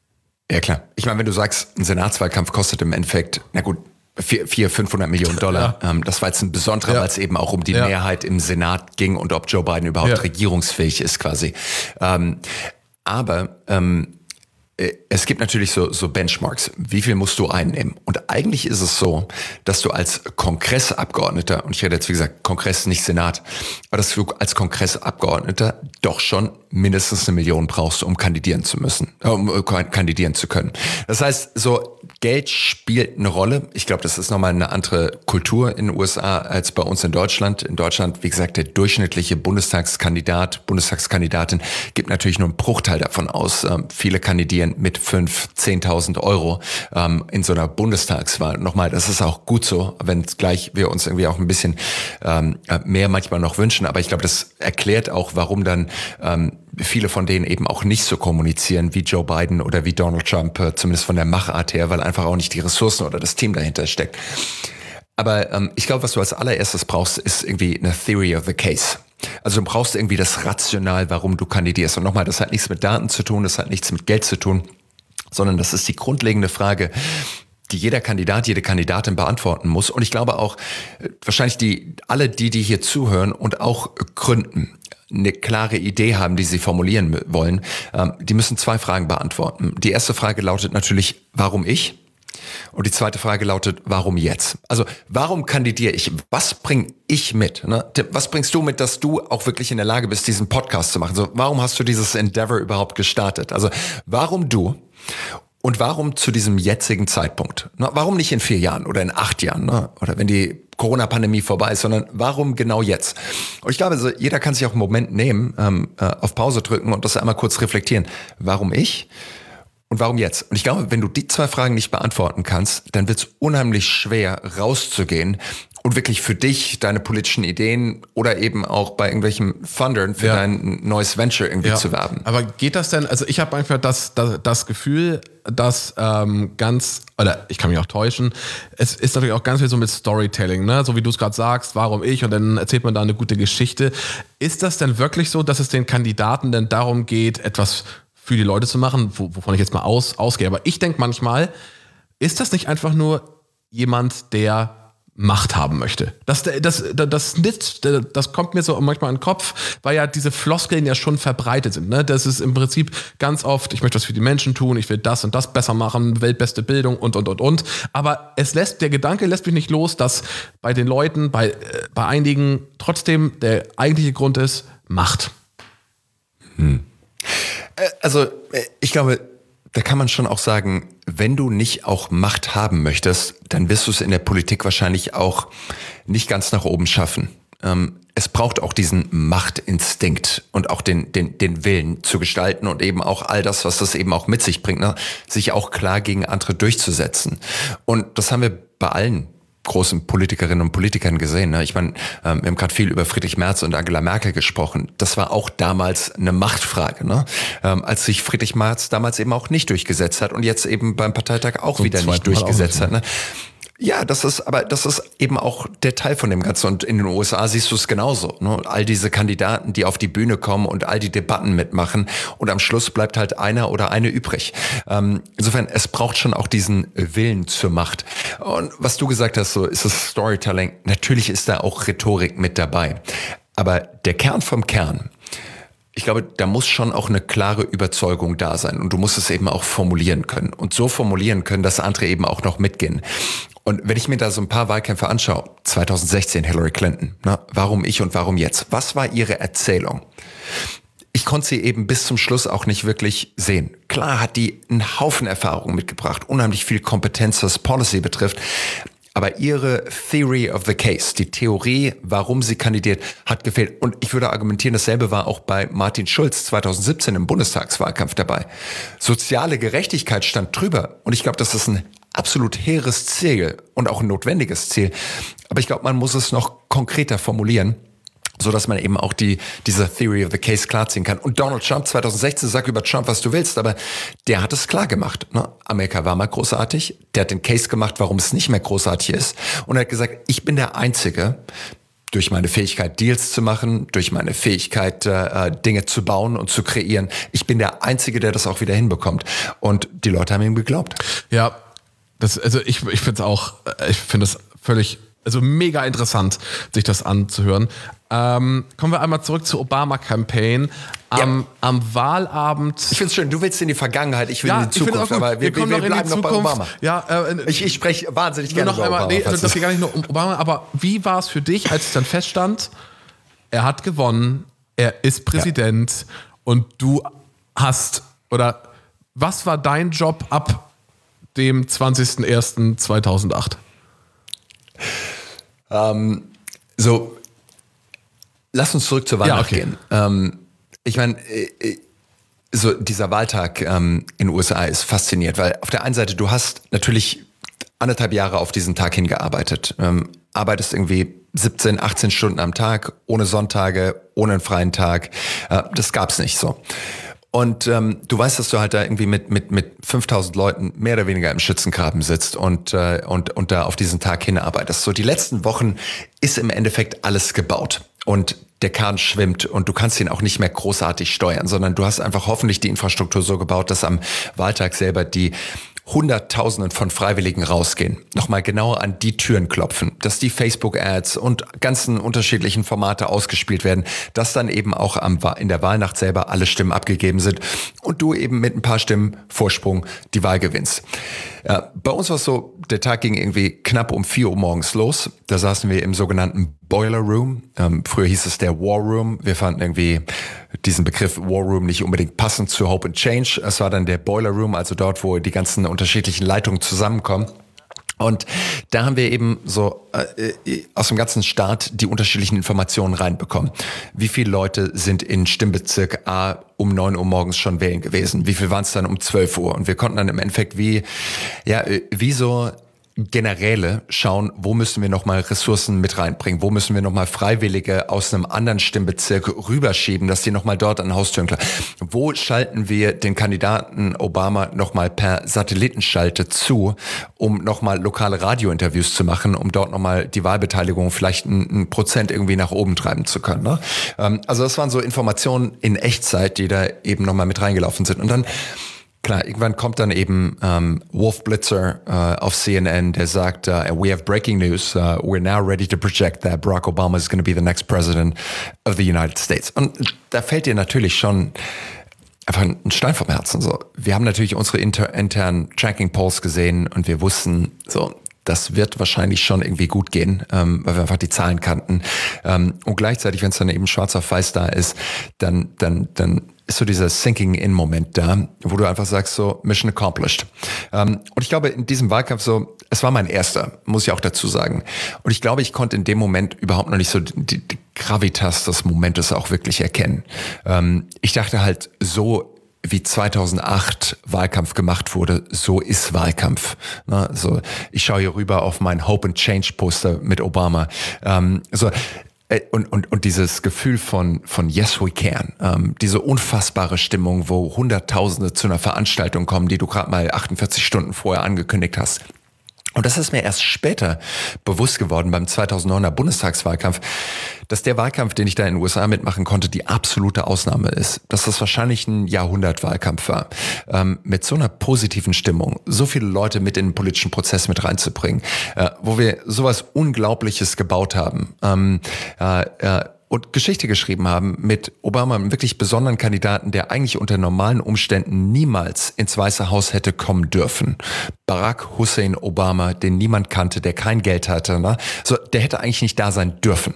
Ja klar. Ich meine, wenn du sagst, ein Senatswahlkampf kostet im Endeffekt, na gut, vierhundert, fünfhundert Millionen Dollar. Ja. Ähm, das war jetzt ein besonderer, Ja. weil es eben auch um die Ja. Mehrheit im Senat ging und ob Joe Biden überhaupt Ja. regierungsfähig ist quasi. Ähm, aber ähm, äh, es gibt natürlich so, so Benchmarks. Wie viel musst du einnehmen? Und eigentlich ist es so, dass du als Kongressabgeordneter, und ich rede jetzt wie gesagt Kongress, nicht Senat, aber dass du als Kongressabgeordneter doch schon mindestens eine Million brauchst, um kandidieren zu müssen, äh, um äh, kandidieren zu können. Das heißt, so Geld spielt eine Rolle. Ich glaube, das ist nochmal eine andere Kultur in den U S A als bei uns in Deutschland. In Deutschland, wie gesagt, der durchschnittliche Bundestagskandidat, Bundestagskandidatin gibt natürlich nur einen Bruchteil davon aus. Ähm, viele kandidieren mit fünf, zehntausend Euro ähm, in so einer Bundestagswahl. Nochmal, das ist auch gut so, wenn gleich wir uns irgendwie auch ein bisschen ähm, mehr manchmal noch wünschen. Aber ich glaube, das erklärt auch, warum dann ähm, viele von denen eben auch nicht so kommunizieren wie Joe Biden oder wie Donald Trump, äh, zumindest von der Machart her, weil einfach auch nicht die Ressourcen oder das Team dahinter steckt. Aber ähm, ich glaube, was du als allererstes brauchst, ist irgendwie eine Theory of the Case. Also du brauchst irgendwie das Rational, warum du kandidierst. Und nochmal, das hat nichts mit Daten zu tun, das hat nichts mit Geld zu tun, sondern das ist die grundlegende Frage, die jeder Kandidat, jede Kandidatin beantworten muss. Und ich glaube auch, wahrscheinlich die alle die, die hier zuhören und auch gründen, eine klare Idee haben, die sie formulieren wollen, ähm, die müssen zwei Fragen beantworten. Die erste Frage lautet natürlich, warum ich? Und die zweite Frage lautet, warum jetzt? Also, warum kandidiere ich? Was bringe ich mit? Ne? Was bringst du mit, dass du auch wirklich in der Lage bist, diesen Podcast zu machen? Also, warum hast du dieses Endeavor überhaupt gestartet? Also, warum du? Und warum zu diesem jetzigen Zeitpunkt? Ne? Warum nicht in vier Jahren oder in acht Jahren? Ne? Oder wenn die Corona-Pandemie vorbei ist, sondern warum genau jetzt? Und ich glaube, also jeder kann sich auch einen Moment nehmen, ähm, äh, auf Pause drücken und das einmal kurz reflektieren. Warum ich? Und warum jetzt? Und ich glaube, wenn du die zwei Fragen nicht beantworten kannst, dann wird es unheimlich schwer, rauszugehen und wirklich für dich, deine politischen Ideen oder eben auch bei irgendwelchen Fundern für Ja. dein neues Venture irgendwie zu werben. Aber geht das denn, also ich habe einfach das, das, das Gefühl, dass ähm, ganz, oder ich kann mich auch täuschen, es ist natürlich auch ganz viel so mit Storytelling, ne? So wie du es gerade sagst, warum ich, und dann erzählt man da eine gute Geschichte. Ist das denn wirklich so, dass es den Kandidaten denn darum geht, etwas für die Leute zu machen, wo, wovon ich jetzt mal aus, ausgehe? Aber ich denke manchmal, ist das nicht einfach nur jemand, der Macht haben möchte. Das, das, das, das, nicht, das kommt mir so manchmal in den Kopf, weil ja diese Floskeln ja schon verbreitet sind. Ne? Das ist im Prinzip ganz oft, ich möchte was für die Menschen tun, ich will das und das besser machen, weltbeste Bildung und, und, und, und. Aber es lässt, der Gedanke lässt mich nicht los, dass bei den Leuten, bei, bei einigen trotzdem der eigentliche Grund ist Macht. Hm. Also ich glaube, da kann man schon auch sagen, wenn du nicht auch Macht haben möchtest, dann wirst du es in der Politik wahrscheinlich auch nicht ganz nach oben schaffen. Ähm, es braucht auch diesen Machtinstinkt und auch den, den, den Willen zu gestalten und eben auch all das, was das eben auch mit sich bringt, ne? Sich auch klar gegen andere durchzusetzen. Und das haben wir bei allen großen Politikerinnen und Politikern gesehen. Ne? Ich meine, ähm, wir haben gerade viel über Friedrich Merz und Angela Merkel gesprochen. Das war auch damals eine Machtfrage, ne? Ähm, als sich Friedrich Merz damals eben auch nicht durchgesetzt hat und jetzt eben beim Parteitag auch und wieder nicht durchgesetzt hat. Ne? Ja, das ist, aber das ist eben auch der Teil von dem Ganzen. Und in den U S A siehst du es genauso. Ne? All diese Kandidaten, die auf die Bühne kommen und all die Debatten mitmachen. Und am Schluss bleibt halt einer oder eine übrig. Ähm, insofern, es braucht schon auch diesen Willen zur Macht. Und was du gesagt hast, so ist es Storytelling. Natürlich ist da auch Rhetorik mit dabei. Aber der Kern vom Kern, ich glaube, da muss schon auch eine klare Überzeugung da sein. Und du musst es eben auch formulieren können. Und so formulieren können, dass andere eben auch noch mitgehen. Und wenn ich mir da so ein paar Wahlkämpfe anschaue, zwanzig sechzehn Hillary Clinton, na, warum ich und warum jetzt? Was war ihre Erzählung? Ich konnte sie eben bis zum Schluss auch nicht wirklich sehen. Klar hat die einen Haufen Erfahrung mitgebracht, unheimlich viel Kompetenz, was Policy betrifft. Aber ihre Theory of the Case, die Theorie, warum sie kandidiert, hat gefehlt. Und ich würde argumentieren, dasselbe war auch bei Martin Schulz zwanzig siebzehn im Bundestagswahlkampf dabei. Soziale Gerechtigkeit stand drüber. Und ich glaube, das ist ein absolut hehres Ziel und auch ein notwendiges Ziel. Aber ich glaube, man muss es noch konkreter formulieren, so dass man eben auch die diese Theory of the Case klarziehen kann. Und Donald Trump zwanzig sechzehn, sag über Trump, was du willst, aber der hat es klar gemacht. Ne? Amerika war mal großartig, der hat den Case gemacht, warum es nicht mehr großartig ist. Und er hat gesagt, ich bin der Einzige, durch meine Fähigkeit, Deals zu machen, durch meine Fähigkeit, äh, Dinge zu bauen und zu kreieren. Ich bin der Einzige, der das auch wieder hinbekommt. Und die Leute haben ihm geglaubt. Ja, das, also ich, ich finde es auch, ich finde es völlig, also mega interessant, sich das anzuhören. Ähm, kommen wir einmal zurück zur Obama-Campaign. Am, ja. am Wahlabend. Ich finde es schön, du willst in die Vergangenheit, ich will ja, in die Zukunft, aber wir, wir, wir bleiben noch bei Obama. Ja, äh, ich, ich spreche wahnsinnig gerne noch über einmal, Obama. Nee, das geht gar nicht nur um Obama, aber wie war es für dich, als es dann feststand, er hat gewonnen, er ist Präsident ja. und du hast, oder was war dein Job ab dem zwanzigsten ersten zweitausendacht? Ähm, so, lass uns zurück zur Wahlnacht ja, okay. gehen. Ähm, ich meine, äh, so dieser Wahltag ähm, in den U S A ist faszinierend, weil auf der einen Seite, du hast natürlich anderthalb Jahre auf diesen Tag hingearbeitet. Ähm, arbeitest irgendwie siebzehn, achtzehn Stunden am Tag, ohne Sonntage, ohne einen freien Tag. Äh, das gab's nicht so. Und ähm, du weißt, dass du halt da irgendwie mit mit mit fünftausend Leuten mehr oder weniger im Schützengraben sitzt und äh, und und da auf diesen Tag hinarbeitest. So die letzten Wochen ist im Endeffekt alles gebaut und der Kahn schwimmt und du kannst ihn auch nicht mehr großartig steuern, sondern du hast einfach hoffentlich die Infrastruktur so gebaut, dass am Wahltag selber die Hunderttausenden von Freiwilligen rausgehen, nochmal genauer an die Türen klopfen, dass die Facebook-Ads und ganzen unterschiedlichen Formate ausgespielt werden, dass dann eben auch am, in der Wahlnacht selber alle Stimmen abgegeben sind und du eben mit ein paar Stimmen Vorsprung die Wahl gewinnst. Ja, bei uns war es so, der Tag ging irgendwie knapp um vier Uhr morgens los. Da saßen wir im sogenannten Boiler Room. Ähm, früher hieß es der War Room. Wir fanden irgendwie diesen Begriff War Room nicht unbedingt passend zu Hope and Change. Es war dann der Boiler Room, also dort, wo die ganzen unterschiedlichen Leitungen zusammenkommen. Und da haben wir eben so äh, aus dem ganzen Staat die unterschiedlichen Informationen reinbekommen. Wie viele Leute sind in Stimmbezirk A um neun Uhr morgens schon wählen gewesen? Wie viel waren es dann um zwölf Uhr? Und wir konnten dann im Endeffekt wie, ja, wie so Generäle schauen, wo müssen wir nochmal Ressourcen mit reinbringen, wo müssen wir nochmal Freiwillige aus einem anderen Stimmbezirk rüberschieben, dass die nochmal dort an Haustüren klar. Wo schalten wir den Kandidaten Obama nochmal per Satellitenschalte zu, um nochmal lokale Radiointerviews zu machen, um dort nochmal die Wahlbeteiligung vielleicht ein, ein Prozent irgendwie nach oben treiben zu können. Ne? Also das waren so Informationen in Echtzeit, die da eben nochmal mit reingelaufen sind. Und dann klar, irgendwann kommt dann eben ähm, Wolf Blitzer äh, auf C N N, der sagt, uh, we have breaking news, uh, we're now ready to project that Barack Obama is going to be the next president of the United States. Und da fällt dir natürlich schon einfach ein Stein vom Herzen. So, wir haben natürlich unsere inter- internen Tracking Polls gesehen und wir wussten, so, das wird wahrscheinlich schon irgendwie gut gehen, ähm, weil wir einfach die Zahlen kannten. Ähm, und gleichzeitig, wenn es dann eben schwarz auf weiß da ist, dann, dann, dann ist so dieser Sinking-In-Moment da, wo du einfach sagst, so, Mission accomplished. Ähm, und ich glaube, in diesem Wahlkampf so, es war mein erster, muss ich auch dazu sagen. Und ich glaube, ich konnte in dem Moment überhaupt noch nicht so die, die Gravitas des Momentes auch wirklich erkennen. Ähm, ich dachte halt, so wie zweitausendacht Wahlkampf gemacht wurde, so ist Wahlkampf. Also ich schaue hier rüber auf mein Hope and Change Poster mit Obama. Ähm, so, und, und, und dieses Gefühl von, von Yes, we can. Ähm, diese unfassbare Stimmung, wo Hunderttausende zu einer Veranstaltung kommen, die du gerade mal achtundvierzig Stunden vorher angekündigt hast. Und das ist mir erst später bewusst geworden beim zweitausenddeuner Bundestagswahlkampf, dass der Wahlkampf, den ich da in den U S A mitmachen konnte, die absolute Ausnahme ist. Dass das wahrscheinlich ein Jahrhundertwahlkampf war. Ähm, mit so einer positiven Stimmung, so viele Leute mit in den politischen Prozess mit reinzubringen, äh, wo wir sowas Unglaubliches gebaut haben. Ähm, äh, äh, und Geschichte geschrieben haben mit Obama, einem wirklich besonderen Kandidaten, der eigentlich unter normalen Umständen niemals ins Weiße Haus hätte kommen dürfen. Barack Hussein Obama, den niemand kannte, der kein Geld hatte, ne? So, der hätte eigentlich nicht da sein dürfen.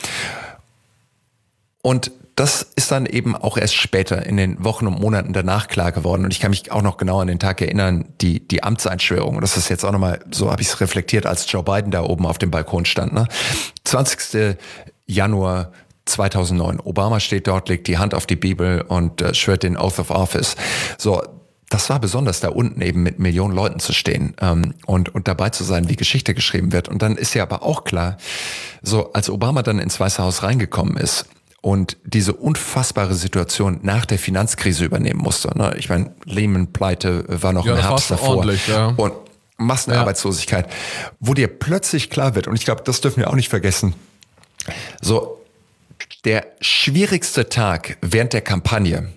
Und das ist dann eben auch erst später in den Wochen und Monaten danach klar geworden. Und ich kann mich auch noch genau an den Tag erinnern, die die Amtseinschwörung. Und das ist jetzt auch nochmal, so habe ich es reflektiert, als Joe Biden da oben auf dem Balkon stand. Ne? zwanzigster Januar zweitausendneun. Obama steht dort, legt die Hand auf die Bibel und äh, schwört den Oath of Office. So, das war besonders, da unten eben mit Millionen Leuten zu stehen ähm, und, und dabei zu sein, wie Geschichte geschrieben wird. Und dann ist ja aber auch klar, so als Obama dann ins Weiße Haus reingekommen ist und diese unfassbare Situation nach der Finanzkrise übernehmen musste. Ne? Ich meine, Lehman-Pleite war noch ja, im Herbst davor. Ja. Und Massenarbeitslosigkeit, ja. Wo dir plötzlich klar wird, und ich glaube, das dürfen wir auch nicht vergessen, so der schwierigste Tag während der Kampagne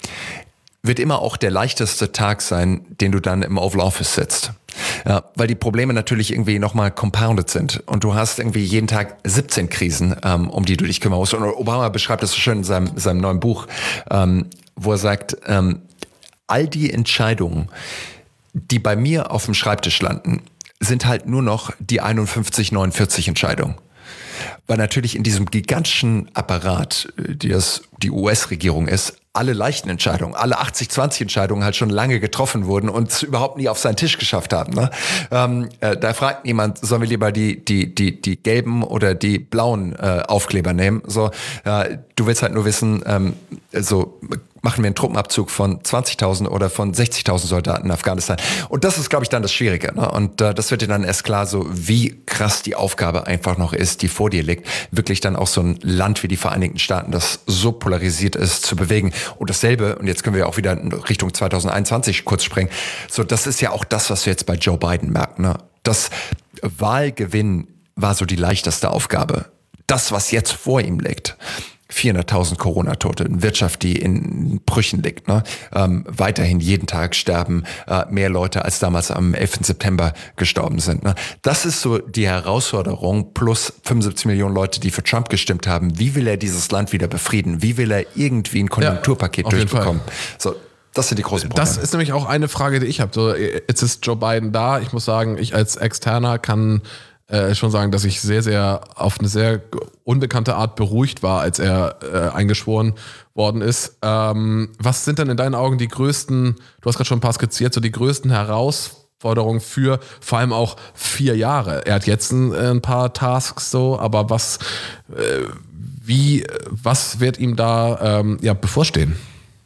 wird immer auch der leichteste Tag sein, den du dann im Oval Office sitzt. Ja, weil die Probleme natürlich irgendwie nochmal compounded sind und du hast irgendwie jeden Tag siebzehn Krisen, ähm, um die du dich kümmern musst. Und Obama beschreibt das so schön in seinem, seinem neuen Buch, ähm, wo er sagt, ähm, all die Entscheidungen, die bei mir auf dem Schreibtisch landen, sind halt nur noch die einundfünfzig neunundvierzig Entscheidungen. Weil natürlich in diesem gigantischen Apparat, die das die U S-Regierung ist, alle leichten Entscheidungen, alle achtzig zwanzig Entscheidungen halt schon lange getroffen wurden und es überhaupt nie auf seinen Tisch geschafft haben. Ne? Ähm, äh, da fragt niemand, sollen wir lieber die die die die gelben oder die blauen äh, Aufkleber nehmen? So, äh, du willst halt nur wissen, ähm, so machen wir einen Truppenabzug von zwanzigtausend oder von sechzigtausend Soldaten in Afghanistan. Und das ist, glaube ich, dann das Schwierige. Ne? Und äh, das wird dir dann erst klar, so wie krass die Aufgabe einfach noch ist, die vor dir liegt, wirklich dann auch so ein Land wie die Vereinigten Staaten, das so polarisiert ist, zu bewegen. Und dasselbe, und jetzt können wir auch wieder in Richtung zweitausendeinundzwanzig kurz springen, so das ist ja auch das, was wir jetzt bei Joe Biden merken. Ne? Das Wahlgewinn war so die leichteste Aufgabe. Das, was jetzt vor ihm liegt, vierhunderttausend Corona-Tote, eine Wirtschaft, die in Brüchen liegt, ne? Ähm, weiterhin jeden Tag sterben äh, mehr Leute, als damals am elften September gestorben sind. Ne? Das ist so die Herausforderung, plus fünfundsiebzig Millionen Leute, die für Trump gestimmt haben. Wie will er dieses Land wieder befrieden? Wie will er irgendwie ein Konjunkturpaket ja, durchbekommen? So, das sind die großen Probleme. Das ist nämlich auch eine Frage, die ich habe. So, jetzt ist Joe Biden da. Ich muss sagen, ich als Externer kann Äh, schon sagen, dass ich sehr, sehr auf eine sehr unbekannte Art beruhigt war, als er äh, eingeschworen worden ist. Ähm, was sind denn in deinen Augen die größten, du hast gerade schon ein paar skizziert, so die größten Herausforderungen für vor allem auch vier Jahre? Er hat jetzt ein, ein paar Tasks so, aber was, äh, wie, was wird ihm da ähm, ja, bevorstehen?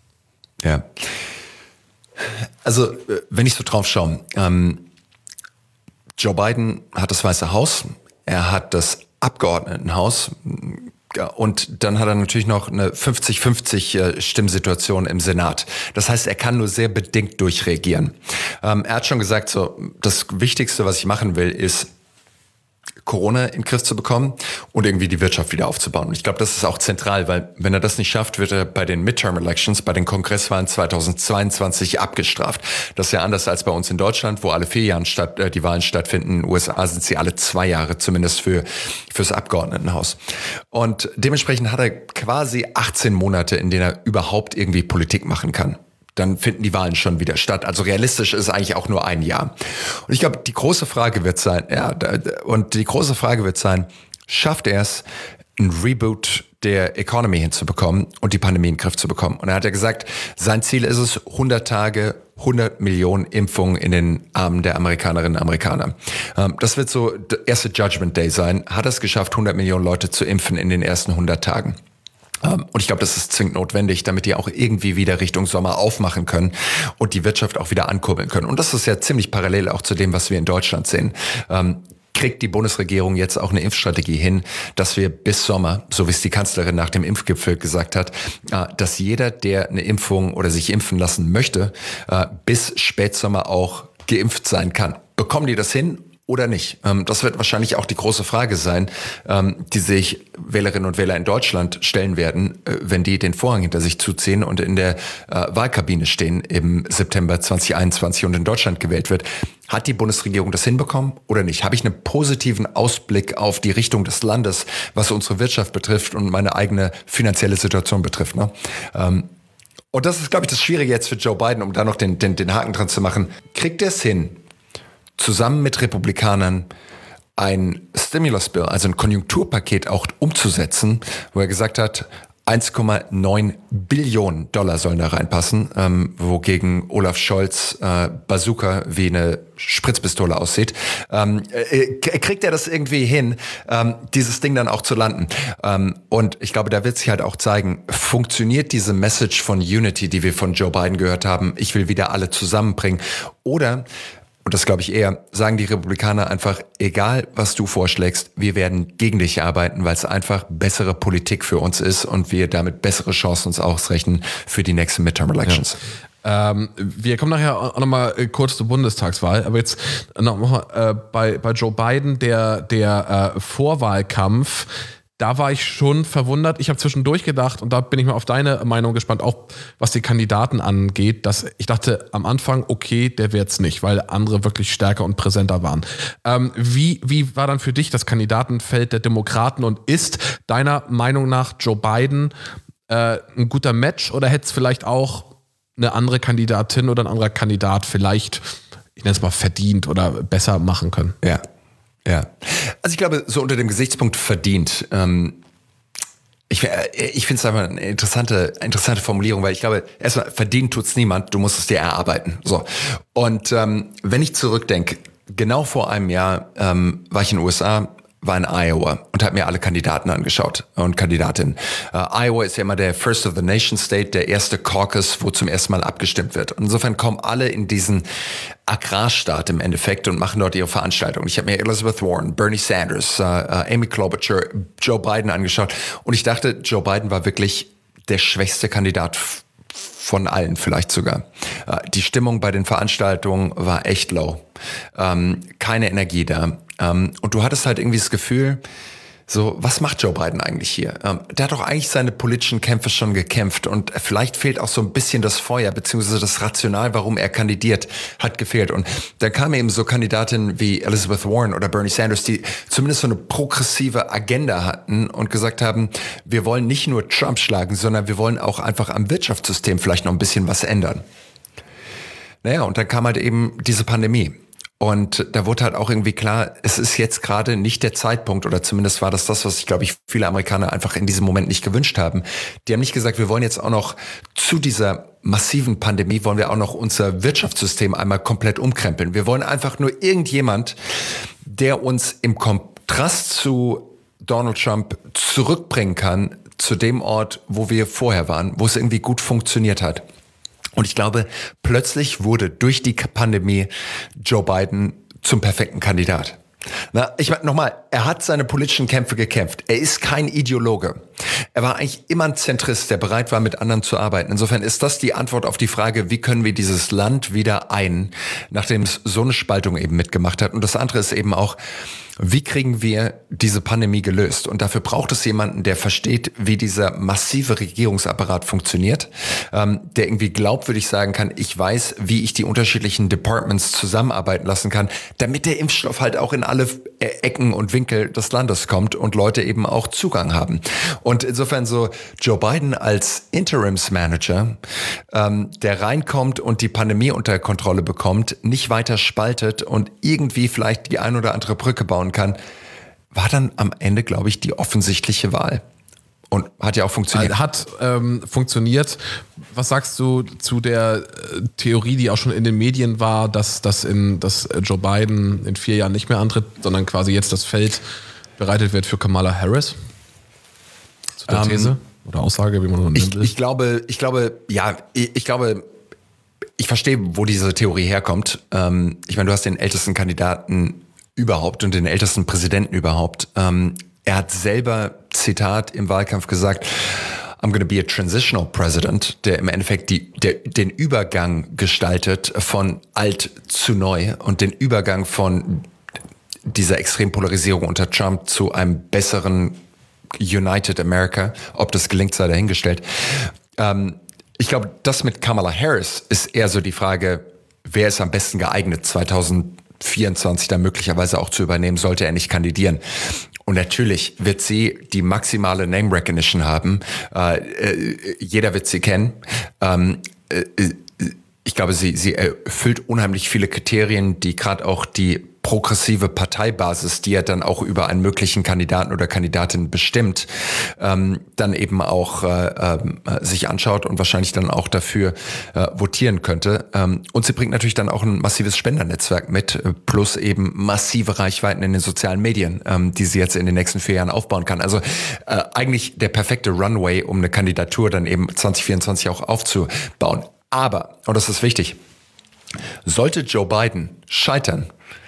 Ja. Also, wenn ich so drauf schaue, ähm, Joe Biden hat das Weiße Haus, er hat das Abgeordnetenhaus und dann hat er natürlich noch eine fünfzig fünfzig Stimmsituation im Senat. Das heißt, er kann nur sehr bedingt durchregieren. Ähm, er hat schon gesagt, so das Wichtigste, was ich machen will, ist Corona in den Griff zu bekommen und irgendwie die Wirtschaft wieder aufzubauen. Und ich glaube, das ist auch zentral, weil wenn er das nicht schafft, wird er bei den Midterm-Elections, bei den Kongresswahlen zweitausendzweiundzwanzig abgestraft. Das ist ja anders als bei uns in Deutschland, wo alle vier Jahre statt, äh, die Wahlen stattfinden. In den U S A sind sie alle zwei Jahre, zumindest für fürs Abgeordnetenhaus. Und dementsprechend hat er quasi achtzehn Monate, in denen er überhaupt irgendwie Politik machen kann. Dann finden die Wahlen schon wieder statt. Also realistisch ist eigentlich auch nur ein Jahr. Und ich glaube, die große Frage wird sein, ja, und die große Frage wird sein, schafft er es, ein Reboot der Economy hinzubekommen und die Pandemie in den Griff zu bekommen? Und er hat ja gesagt, sein Ziel ist es, hundert Tage, hundert Millionen Impfungen in den Armen der Amerikanerinnen und Amerikaner. Das wird so der erste Judgment Day sein. Hat er es geschafft, hundert Millionen Leute zu impfen in den ersten hundert Tagen? Und ich glaube, das ist zwingend notwendig, damit die auch irgendwie wieder Richtung Sommer aufmachen können und die Wirtschaft auch wieder ankurbeln können. Und das ist ja ziemlich parallel auch zu dem, was wir in Deutschland sehen. Ähm, kriegt die Bundesregierung jetzt auch eine Impfstrategie hin, dass wir bis Sommer, so wie es die Kanzlerin nach dem Impfgipfel gesagt hat, äh, dass jeder, der eine Impfung oder sich impfen lassen möchte, äh, bis Spätsommer auch geimpft sein kann. Bekommen die das hin? Oder nicht? Das wird wahrscheinlich auch die große Frage sein, die sich Wählerinnen und Wähler in Deutschland stellen werden, wenn die den Vorhang hinter sich zuziehen und in der Wahlkabine stehen im September zwanzig einundzwanzig und in Deutschland gewählt wird. Hat die Bundesregierung das hinbekommen oder nicht? Habe ich einen positiven Ausblick auf die Richtung des Landes, was unsere Wirtschaft betrifft und meine eigene finanzielle Situation betrifft? Ne? Und das ist, glaube ich, das Schwierige jetzt für Joe Biden, um da noch den, den, den Haken dran zu machen. Kriegt er es hin, zusammen mit Republikanern ein Stimulus Bill, also ein Konjunkturpaket auch umzusetzen, wo er gesagt hat, eins Komma neun Billionen Dollar sollen da reinpassen, ähm, wogegen Olaf Scholz äh, Bazooka wie eine Spritzpistole aussieht. Ähm, äh, kriegt er das irgendwie hin, ähm, dieses Ding dann auch zu landen? Ähm, und ich glaube, da wird sich halt auch zeigen, funktioniert diese Message von Unity, die wir von Joe Biden gehört haben, ich will wieder alle zusammenbringen, oder und das glaube ich eher, sagen die Republikaner einfach, egal was du vorschlägst, wir werden gegen dich arbeiten, weil es einfach bessere Politik für uns ist und wir damit bessere Chancen uns ausrechnen für die nächsten Midterm-Elections. Ja. Ähm, wir kommen nachher auch nochmal kurz zur Bundestagswahl, aber jetzt nochmal äh, bei, bei Joe Biden, der, der äh, Vorwahlkampf, da war ich schon verwundert. Ich habe zwischendurch gedacht, und da bin ich mal auf deine Meinung gespannt, auch was die Kandidaten angeht, dass ich dachte am Anfang, okay, der wird's nicht, weil andere wirklich stärker und präsenter waren. Ähm, wie, wie war dann für dich das Kandidatenfeld der Demokraten und ist deiner Meinung nach Joe Biden äh, ein guter Match oder hätte es vielleicht auch eine andere Kandidatin oder ein anderer Kandidat vielleicht, ich nenne es mal, verdient oder besser machen können? Ja. Ja, also ich glaube, so unter dem Gesichtspunkt verdient. Ähm, ich ich finde es einfach eine interessante, interessante Formulierung, weil ich glaube, erstmal verdient tut's niemand, du musst es dir erarbeiten. So. Und ähm, wenn ich zurückdenke, genau vor einem Jahr ähm, war ich in den U S A, war in Iowa und habe mir alle Kandidaten angeschaut und Kandidatinnen. Uh, Iowa ist ja immer der First of the Nation State, der erste Caucus, wo zum ersten Mal abgestimmt wird. Und insofern kommen alle in diesen Agrarstaat im Endeffekt und machen dort ihre Veranstaltung. Ich habe mir Elizabeth Warren, Bernie Sanders, uh, uh, Amy Klobuchar, Joe Biden angeschaut und ich dachte, Joe Biden war wirklich der schwächste Kandidat von allen vielleicht sogar. Uh, die Stimmung bei den Veranstaltungen war echt low. Um, keine Energie da. Um, und du hattest halt irgendwie das Gefühl, so, was macht Joe Biden eigentlich hier? Um, der hat doch eigentlich seine politischen Kämpfe schon gekämpft und vielleicht fehlt auch so ein bisschen das Feuer, beziehungsweise das Rational, warum er kandidiert, hat gefehlt. Und da kamen eben so Kandidatinnen wie Elizabeth Warren oder Bernie Sanders, die zumindest so eine progressive Agenda hatten und gesagt haben, wir wollen nicht nur Trump schlagen, sondern wir wollen auch einfach am Wirtschaftssystem vielleicht noch ein bisschen was ändern. Naja, und dann kam halt eben diese Pandemie. Und da wurde halt auch irgendwie klar, es ist jetzt gerade nicht der Zeitpunkt, oder zumindest war das das, was ich glaube ich viele Amerikaner einfach in diesem Moment nicht gewünscht haben. Die haben nicht gesagt, wir wollen jetzt auch noch zu dieser massiven Pandemie, wollen wir auch noch unser Wirtschaftssystem einmal komplett umkrempeln. Wir wollen einfach nur irgendjemand, der uns im Kontrast zu Donald Trump zurückbringen kann zu dem Ort, wo wir vorher waren, wo es irgendwie gut funktioniert hat. Und ich glaube, plötzlich wurde durch die Pandemie Joe Biden zum perfekten Kandidat. Na, ich meine, nochmal, er hat seine politischen Kämpfe gekämpft. Er ist kein Ideologe. Er war eigentlich immer ein Zentrist, der bereit war, mit anderen zu arbeiten. Insofern ist das die Antwort auf die Frage, wie können wir dieses Land wieder ein, nachdem es so eine Spaltung eben mitgemacht hat. Und das andere ist eben auch, wie kriegen wir diese Pandemie gelöst? Und dafür braucht es jemanden, der versteht, wie dieser massive Regierungsapparat funktioniert, ähm, der irgendwie glaubwürdig sagen kann, ich weiß, wie ich die unterschiedlichen Departments zusammenarbeiten lassen kann, damit der Impfstoff halt auch in alle Ecken und Winkel des Landes kommt und Leute eben auch Zugang haben. Und insofern so Joe Biden als Interimsmanager, ähm, der reinkommt und die Pandemie unter Kontrolle bekommt, nicht weiter spaltet und irgendwie vielleicht die ein oder andere Brücke bauen kann, war dann am Ende, glaube ich, die offensichtliche Wahl. Und hat ja auch funktioniert. Hat ähm, funktioniert. Was sagst du zu der äh, Theorie, die auch schon in den Medien war, dass, dass, in, dass Joe Biden in vier Jahren nicht mehr antritt, sondern quasi jetzt das Feld bereitet wird für Kamala Harris? Zu der um, These oder Aussage, wie man so nennen will. Ich glaube, ich glaube, ja, ich, ich glaube, ich verstehe, wo diese Theorie herkommt. Ähm, ich meine, du hast den ältesten Kandidaten überhaupt und den ältesten Präsidenten überhaupt. Ähm, er hat selber, Zitat, im Wahlkampf gesagt, I'm gonna be a transitional president, der im Endeffekt die, der, den Übergang gestaltet von alt zu neu und den Übergang von dieser Extrempolarisierung unter Trump zu einem besseren United America. Ob das gelingt, sei dahingestellt. Ähm, ich glaube, das mit Kamala Harris ist eher so die Frage, wer ist am besten geeignet, zweitausendvierundzwanzig dann möglicherweise auch zu übernehmen, sollte er nicht kandidieren. Und natürlich wird sie die maximale Name Recognition haben. Äh, äh, jeder wird sie kennen. Ähm, äh, ich glaube, sie, sie erfüllt unheimlich viele Kriterien, die gerade auch die progressive Parteibasis, die ja dann auch über einen möglichen Kandidaten oder Kandidatin bestimmt, ähm, dann eben auch äh, äh, sich anschaut und wahrscheinlich dann auch dafür äh, votieren könnte. Ähm, und sie bringt natürlich dann auch ein massives Spendernetzwerk mit, plus eben massive Reichweiten in den sozialen Medien, ähm, die sie jetzt in den nächsten vier Jahren aufbauen kann. Also äh, eigentlich der perfekte Runway, um eine Kandidatur dann eben zwanzig vierundzwanzig auch aufzubauen. Aber, und das ist wichtig, sollte Joe Biden scheitern,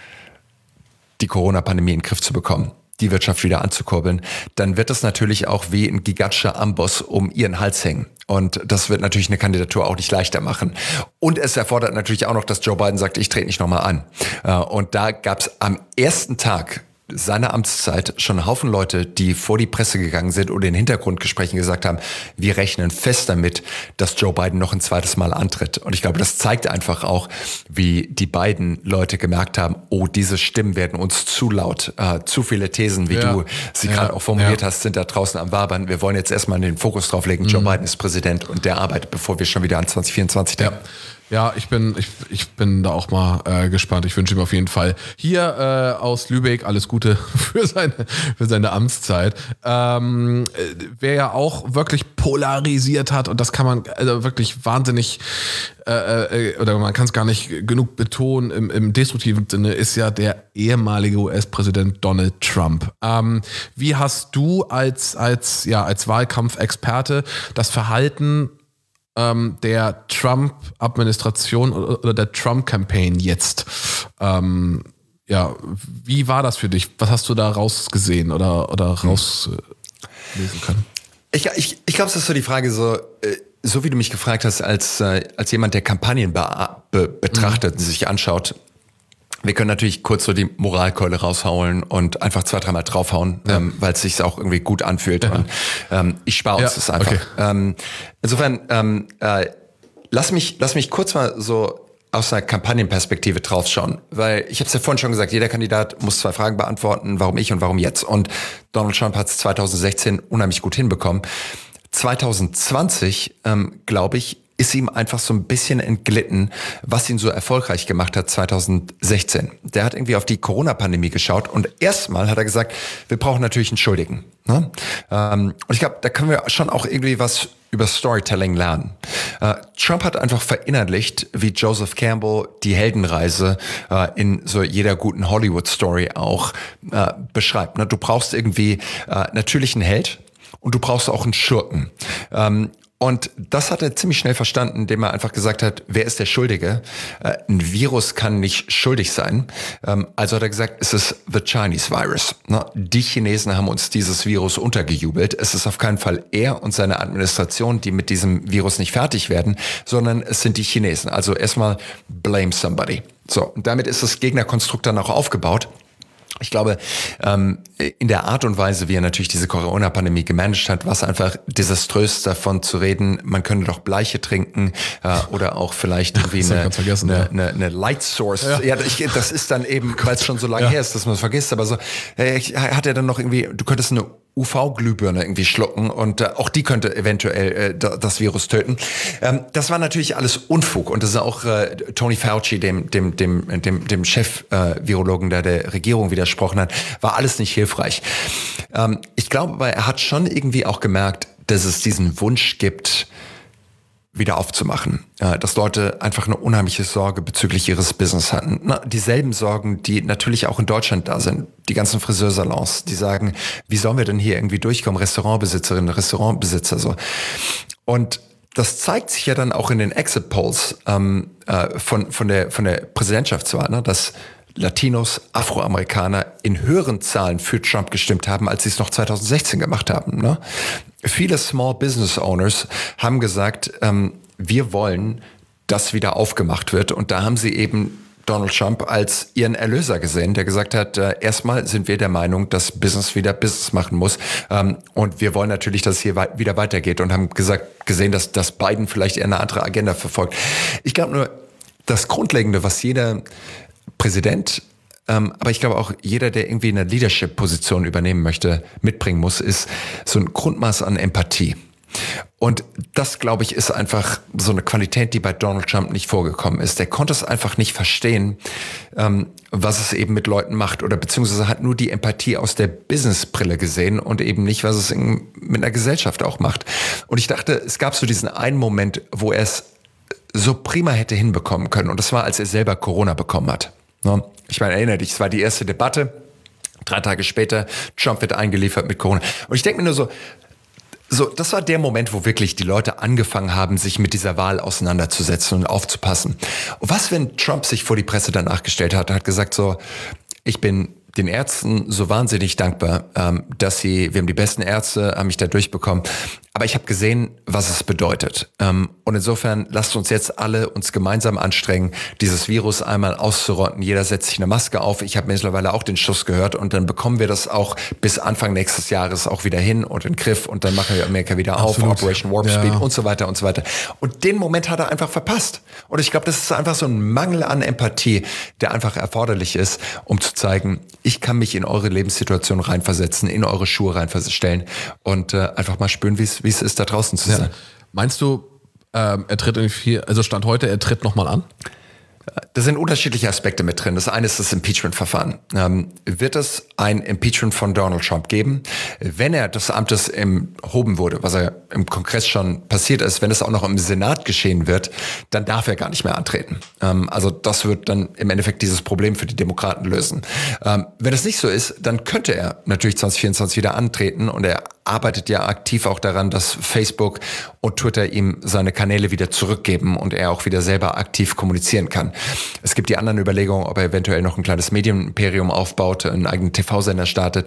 die Corona-Pandemie in den Griff zu bekommen, die Wirtschaft wieder anzukurbeln, dann wird es natürlich auch wie ein gigantischer Amboss um ihren Hals hängen. Und das wird natürlich eine Kandidatur auch nicht leichter machen. Und es erfordert natürlich auch noch, dass Joe Biden sagt, ich trete nicht nochmal an. Und da gab es am ersten Tag seiner Amtszeit schon einen Haufen Leute, die vor die Presse gegangen sind oder in Hintergrundgesprächen gesagt haben, wir rechnen fest damit, dass Joe Biden noch ein zweites Mal antritt. Und ich glaube, das zeigt einfach auch, wie die beiden Leute gemerkt haben, oh, diese Stimmen werden uns zu laut, äh, zu viele Thesen, wie ja. du sie ja. gerade auch formuliert ja. hast, sind da draußen am Wabern. Wir wollen jetzt erstmal den Fokus drauf legen, mhm. Joe Biden ist Präsident und der arbeitet, bevor wir schon wieder an zwanzig vierundzwanzig denken. Ja. Ja, ich bin, ich, ich bin da auch mal äh, gespannt. Ich wünsche ihm auf jeden Fall hier äh, aus Lübeck alles Gute für seine, für seine Amtszeit. Ähm, wer ja auch wirklich polarisiert hat, und das kann man also wirklich wahnsinnig, äh, äh, oder man kann es gar nicht genug betonen im, im destruktiven Sinne, ist ja der ehemalige U S-Präsident Donald Trump. Ähm, wie hast du als, als, ja, als Wahlkampfexperte das Verhalten der Trump-Administration oder der Trump-Campaign jetzt. Ähm, ja, wie war das für dich? Was hast du da rausgesehen oder, oder rauslesen können? Ich, ich, ich glaube, es ist so die Frage, so, so wie du mich gefragt hast, als, als jemand, der Kampagnen be, be, betrachtet mhm. und sich anschaut. Wir können natürlich kurz so die Moralkeule raushauen und einfach zwei, dreimal draufhauen, ja. ähm, weil es sich auch irgendwie gut anfühlt. Ja. Und ähm, ich spare uns ja, das einfach. Okay. Ähm, insofern, ähm, äh, lass mich, lass mich kurz mal so aus einer Kampagnenperspektive draufschauen, weil ich habe es ja vorhin schon gesagt, jeder Kandidat muss zwei Fragen beantworten, warum ich und warum jetzt. Und Donald Trump hat es zwanzig sechzehn unheimlich gut hinbekommen. zwanzig zwanzig, ähm, glaube ich, ist ihm einfach so ein bisschen entglitten, was ihn so erfolgreich gemacht hat zwanzig sechzehn. Der hat irgendwie auf die Corona-Pandemie geschaut und erstmal hat er gesagt, wir brauchen natürlich einen Schuldigen. Ne? Ähm, und ich glaube, da können wir schon auch irgendwie was über Storytelling lernen. Äh, Trump hat einfach verinnerlicht, wie Joseph Campbell die Heldenreise äh, in so jeder guten Hollywood-Story auch äh, beschreibt. Ne? Du brauchst irgendwie äh, natürlich einen Held und du brauchst auch einen Schurken. Ähm, Und das hat er ziemlich schnell verstanden, indem er einfach gesagt hat, wer ist der Schuldige? Äh, ein Virus kann nicht schuldig sein. Ähm, also hat er gesagt, es ist the Chinese virus. Na, die Chinesen haben uns dieses Virus untergejubelt. Es ist auf keinen Fall er und seine Administration, die mit diesem Virus nicht fertig werden, sondern es sind die Chinesen. Also erstmal blame somebody. So, und damit ist das Gegnerkonstrukt dann auch aufgebaut. Ich glaube, ähm, in der Art und Weise, wie er natürlich diese Corona-Pandemie gemanagt hat, war es einfach desaströs, davon zu reden, man könnte doch Bleiche trinken äh, oder auch vielleicht irgendwie eine, eine, ja. eine, eine Light Source. Ja, ja ich, das ist dann eben, weil es schon so lange ja. her ist, dass man es vergisst, aber so äh, hat er dann noch irgendwie, du könntest eine U V-Glühbirne irgendwie schlucken und äh, auch die könnte eventuell äh, das Virus töten. Ähm, das war natürlich alles Unfug und das ist auch äh, Tony Fauci, dem dem dem dem dem Chef-Virologen, äh, der der Regierung widersprochen hat, war alles nicht hilfreich. Ähm, ich glaube, aber er hat schon irgendwie auch gemerkt, dass es diesen Wunsch gibt, wieder aufzumachen. Ja, dass Leute einfach eine unheimliche Sorge bezüglich ihres Business hatten. Na, dieselben Sorgen, die natürlich auch in Deutschland da sind. Die ganzen Friseursalons, die sagen, wie sollen wir denn hier irgendwie durchkommen? Restaurantbesitzerinnen, Restaurantbesitzer, so. Und das zeigt sich ja dann auch in den Exit-Polls ähm, äh, von, von, der, von der Präsidentschaftswahl, ne, dass Latinos, Afroamerikaner in höheren Zahlen für Trump gestimmt haben, als sie es noch zwanzig sechzehn gemacht haben. Ne? Viele Small Business Owners haben gesagt, ähm, wir wollen, dass wieder aufgemacht wird. Und da haben sie eben Donald Trump als ihren Erlöser gesehen, der gesagt hat, äh, erstmal sind wir der Meinung, dass Business wieder Business machen muss. Ähm, und wir wollen natürlich, dass es hier wei- wieder weitergeht und haben gesagt, gesehen, dass, dass Biden vielleicht eher eine andere Agenda verfolgt. Ich glaube nur, das Grundlegende, was jeder Präsident, ähm, aber ich glaube auch jeder, der irgendwie eine Leadership-Position übernehmen möchte, mitbringen muss, ist so ein Grundmaß an Empathie. Und das, glaube ich, ist einfach so eine Qualität, die bei Donald Trump nicht vorgekommen ist. Der konnte es einfach nicht verstehen, ähm, was es eben mit Leuten macht oder beziehungsweise hat nur die Empathie aus der Businessbrille gesehen und eben nicht, was es in, mit einer Gesellschaft auch macht. Und ich dachte, es gab so diesen einen Moment, wo er es so prima hätte hinbekommen können. Und das war, als er selber Corona bekommen hat. Ich meine, erinnere dich, es war die erste Debatte. Drei Tage später, Trump wird eingeliefert mit Corona. Und ich denke mir nur so, so, das war der Moment, wo wirklich die Leute angefangen haben, sich mit dieser Wahl auseinanderzusetzen und aufzupassen. Und was, wenn Trump sich vor die Presse danach gestellt hat und hat gesagt so, ich bin den Ärzten so wahnsinnig dankbar, ähm, dass sie, wir haben die besten Ärzte, haben mich da durchbekommen. Aber ich habe gesehen, was es bedeutet. Ähm, und insofern lasst uns jetzt alle uns gemeinsam anstrengen, dieses Virus einmal auszurotten. Jeder setzt sich eine Maske auf. Ich habe mittlerweile auch den Schuss gehört und dann bekommen wir das auch bis Anfang nächstes Jahres auch wieder hin und in den Griff und dann machen wir Amerika wieder auf, Absolut. Operation Warp Speed ja. und so weiter und so weiter. Und den Moment hat er einfach verpasst. Und ich glaube, das ist einfach so ein Mangel an Empathie, der einfach erforderlich ist, um zu zeigen, ich kann mich in eure Lebenssituation reinversetzen, in eure Schuhe reinstellen und äh, einfach mal spüren, wie es wie es ist, da draußen zu sein. Ja. Meinst du, ähm, er tritt irgendwie viel, also Stand heute, er tritt nochmal an? Da sind unterschiedliche Aspekte mit drin. Das eine ist das Impeachment-Verfahren. Ähm, wird es ein Impeachment von Donald Trump geben? Wenn er des Amtes enthoben wurde, was er im Kongress schon passiert ist, wenn es auch noch im Senat geschehen wird, dann darf er gar nicht mehr antreten. Ähm, also das wird dann im Endeffekt dieses Problem für die Demokraten lösen. Ähm, wenn es nicht so ist, dann könnte er natürlich zwanzig vierundzwanzig wieder antreten und er arbeitet ja aktiv auch daran, dass Facebook und Twitter ihm seine Kanäle wieder zurückgeben und er auch wieder selber aktiv kommunizieren kann. Es gibt die anderen Überlegungen, ob er eventuell noch ein kleines Medienimperium aufbaut, einen eigenen T V-Sender startet.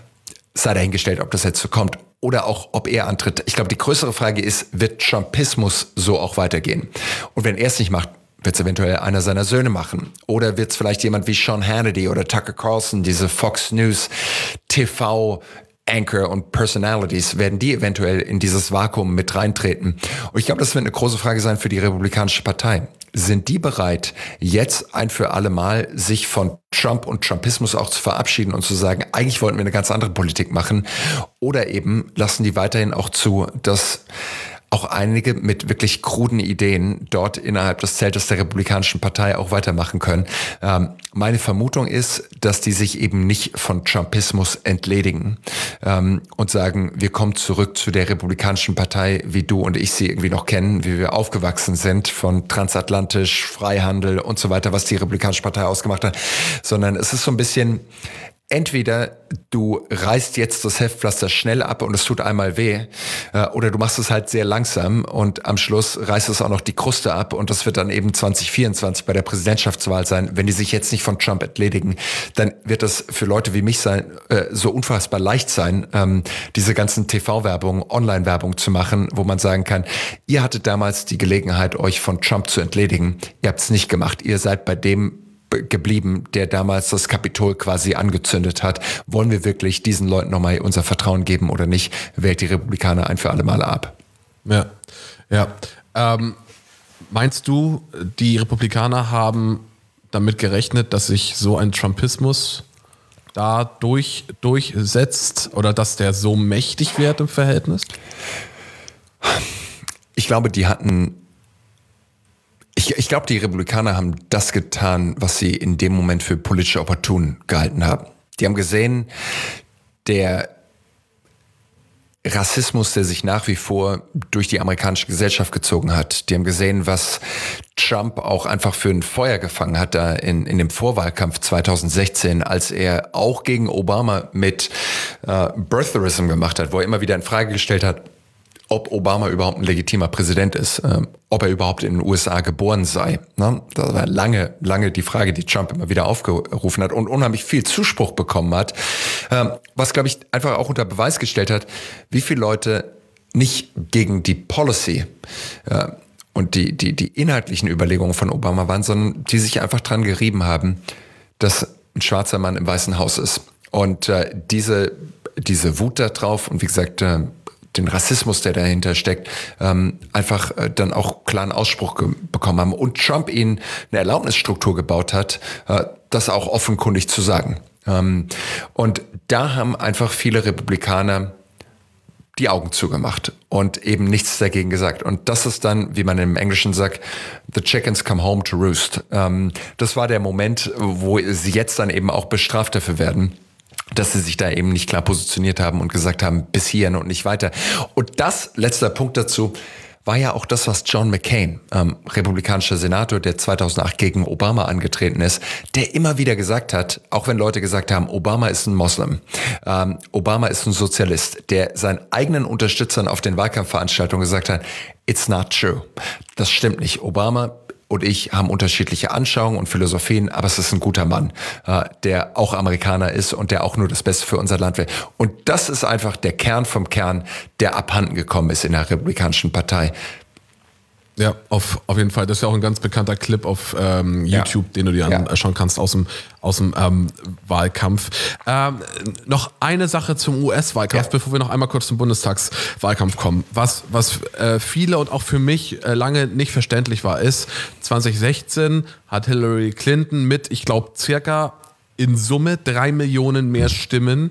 Sei dahingestellt, ob das jetzt so kommt. Oder auch, ob er antritt. Ich glaube, die größere Frage ist, wird Trumpismus so auch weitergehen? Und wenn er es nicht macht, wird es eventuell einer seiner Söhne machen. Oder wird es vielleicht jemand wie Sean Hannity oder Tucker Carlson, diese Fox News T V Anchor und Personalities, werden die eventuell in dieses Vakuum mit reintreten? Und ich glaube, das wird eine große Frage sein für die Republikanische Partei. Sind die bereit, jetzt ein für alle Mal sich von Trump und Trumpismus auch zu verabschieden und zu sagen, eigentlich wollten wir eine ganz andere Politik machen? Oder eben lassen die weiterhin auch zu, dass auch einige mit wirklich kruden Ideen dort innerhalb des Zeltes der Republikanischen Partei auch weitermachen können. Ähm, meine Vermutung ist, dass die sich eben nicht von Trumpismus entledigen ähm, und sagen, wir kommen zurück zu der Republikanischen Partei, wie du und ich sie irgendwie noch kennen, wie wir aufgewachsen sind, von transatlantisch, Freihandel und so weiter, was die Republikanische Partei ausgemacht hat, sondern es ist so ein bisschen entweder du reißt jetzt das Heftpflaster schnell ab und es tut einmal weh, äh, oder du machst es halt sehr langsam und am Schluss reißt es auch noch die Kruste ab und das wird dann eben zwanzig vierundzwanzig bei der Präsidentschaftswahl sein. Wenn die sich jetzt nicht von Trump entledigen, dann wird das für Leute wie mich sein, äh, so unfassbar leicht sein, ähm, diese ganzen T V-Werbung, Online-Werbung zu machen, wo man sagen kann, ihr hattet damals die Gelegenheit, euch von Trump zu entledigen. Ihr habt es nicht gemacht. Ihr seid bei dem geblieben, der damals das Kapitol quasi angezündet hat. Wollen wir wirklich diesen Leuten nochmal unser Vertrauen geben oder nicht? Wählt die Republikaner ein für alle Male ab. Ja, ja. Ähm, meinst du, die Republikaner haben damit gerechnet, dass sich so ein Trumpismus da durch, durchsetzt oder dass der so mächtig wird im Verhältnis? Ich glaube, die hatten Ich, ich glaube, die Republikaner haben das getan, was sie in dem Moment für politisch opportun gehalten haben. Die haben gesehen, der Rassismus, der sich nach wie vor durch die amerikanische Gesellschaft gezogen hat. Die haben gesehen, was Trump auch einfach für ein Feuer gefangen hat da in, in dem Vorwahlkampf zwanzig sechzehn, als er auch gegen Obama mit äh, Birtherism gemacht hat, wo er immer wieder in Frage gestellt hat, ob Obama überhaupt ein legitimer Präsident ist, ähm, ob er überhaupt in den U S A geboren sei. Ne? Das war lange, lange die Frage, die Trump immer wieder aufgerufen hat und unheimlich viel Zuspruch bekommen hat, ähm, was, glaube ich, einfach auch unter Beweis gestellt hat, wie viele Leute nicht gegen die Policy äh, und die, die, die inhaltlichen Überlegungen von Obama waren, sondern die sich einfach dran gerieben haben, dass ein schwarzer Mann im Weißen Haus ist. Und äh, diese, diese Wut da drauf und wie gesagt, äh, den Rassismus, der dahinter steckt, ähm, einfach äh, dann auch klaren Ausspruch ge- bekommen haben und Trump ihnen eine Erlaubnisstruktur gebaut hat, äh, das auch offenkundig zu sagen. Ähm, und da haben einfach viele Republikaner die Augen zugemacht und eben nichts dagegen gesagt. Und das ist dann, wie man im Englischen sagt, the chickens come home to roost. Ähm, das war der Moment, wo sie jetzt dann eben auch bestraft dafür werden, dass sie sich da eben nicht klar positioniert haben und gesagt haben, bis hierhin und nicht weiter. Und das, letzter Punkt dazu, war ja auch das, was John McCain, ähm, republikanischer Senator, der zweitausendacht gegen Obama angetreten ist, der immer wieder gesagt hat, auch wenn Leute gesagt haben, Obama ist ein Moslem, ähm, Obama ist ein Sozialist, der seinen eigenen Unterstützern auf den Wahlkampfveranstaltungen gesagt hat, it's not true. Das stimmt nicht. Obama und ich haben unterschiedliche Anschauungen und Philosophien, aber es ist ein guter Mann, äh, der auch Amerikaner ist und der auch nur das Beste für unser Land will. Und das ist einfach der Kern vom Kern, der abhanden gekommen ist in der Republikanischen Partei. Ja, auf, auf jeden Fall. Das ist ja auch ein ganz bekannter Clip auf ähm, YouTube, ja. den du dir ja. anschauen kannst aus dem, aus dem ähm, Wahlkampf. Ähm, noch eine Sache zum U S-Wahlkampf, ja. bevor wir noch einmal kurz zum Bundestagswahlkampf kommen. Was, was äh, viele und auch für mich äh, lange nicht verständlich war, ist, zwanzig sechzehn hat Hillary Clinton mit, ich glaube, circa in Summe drei Millionen mehr Stimmen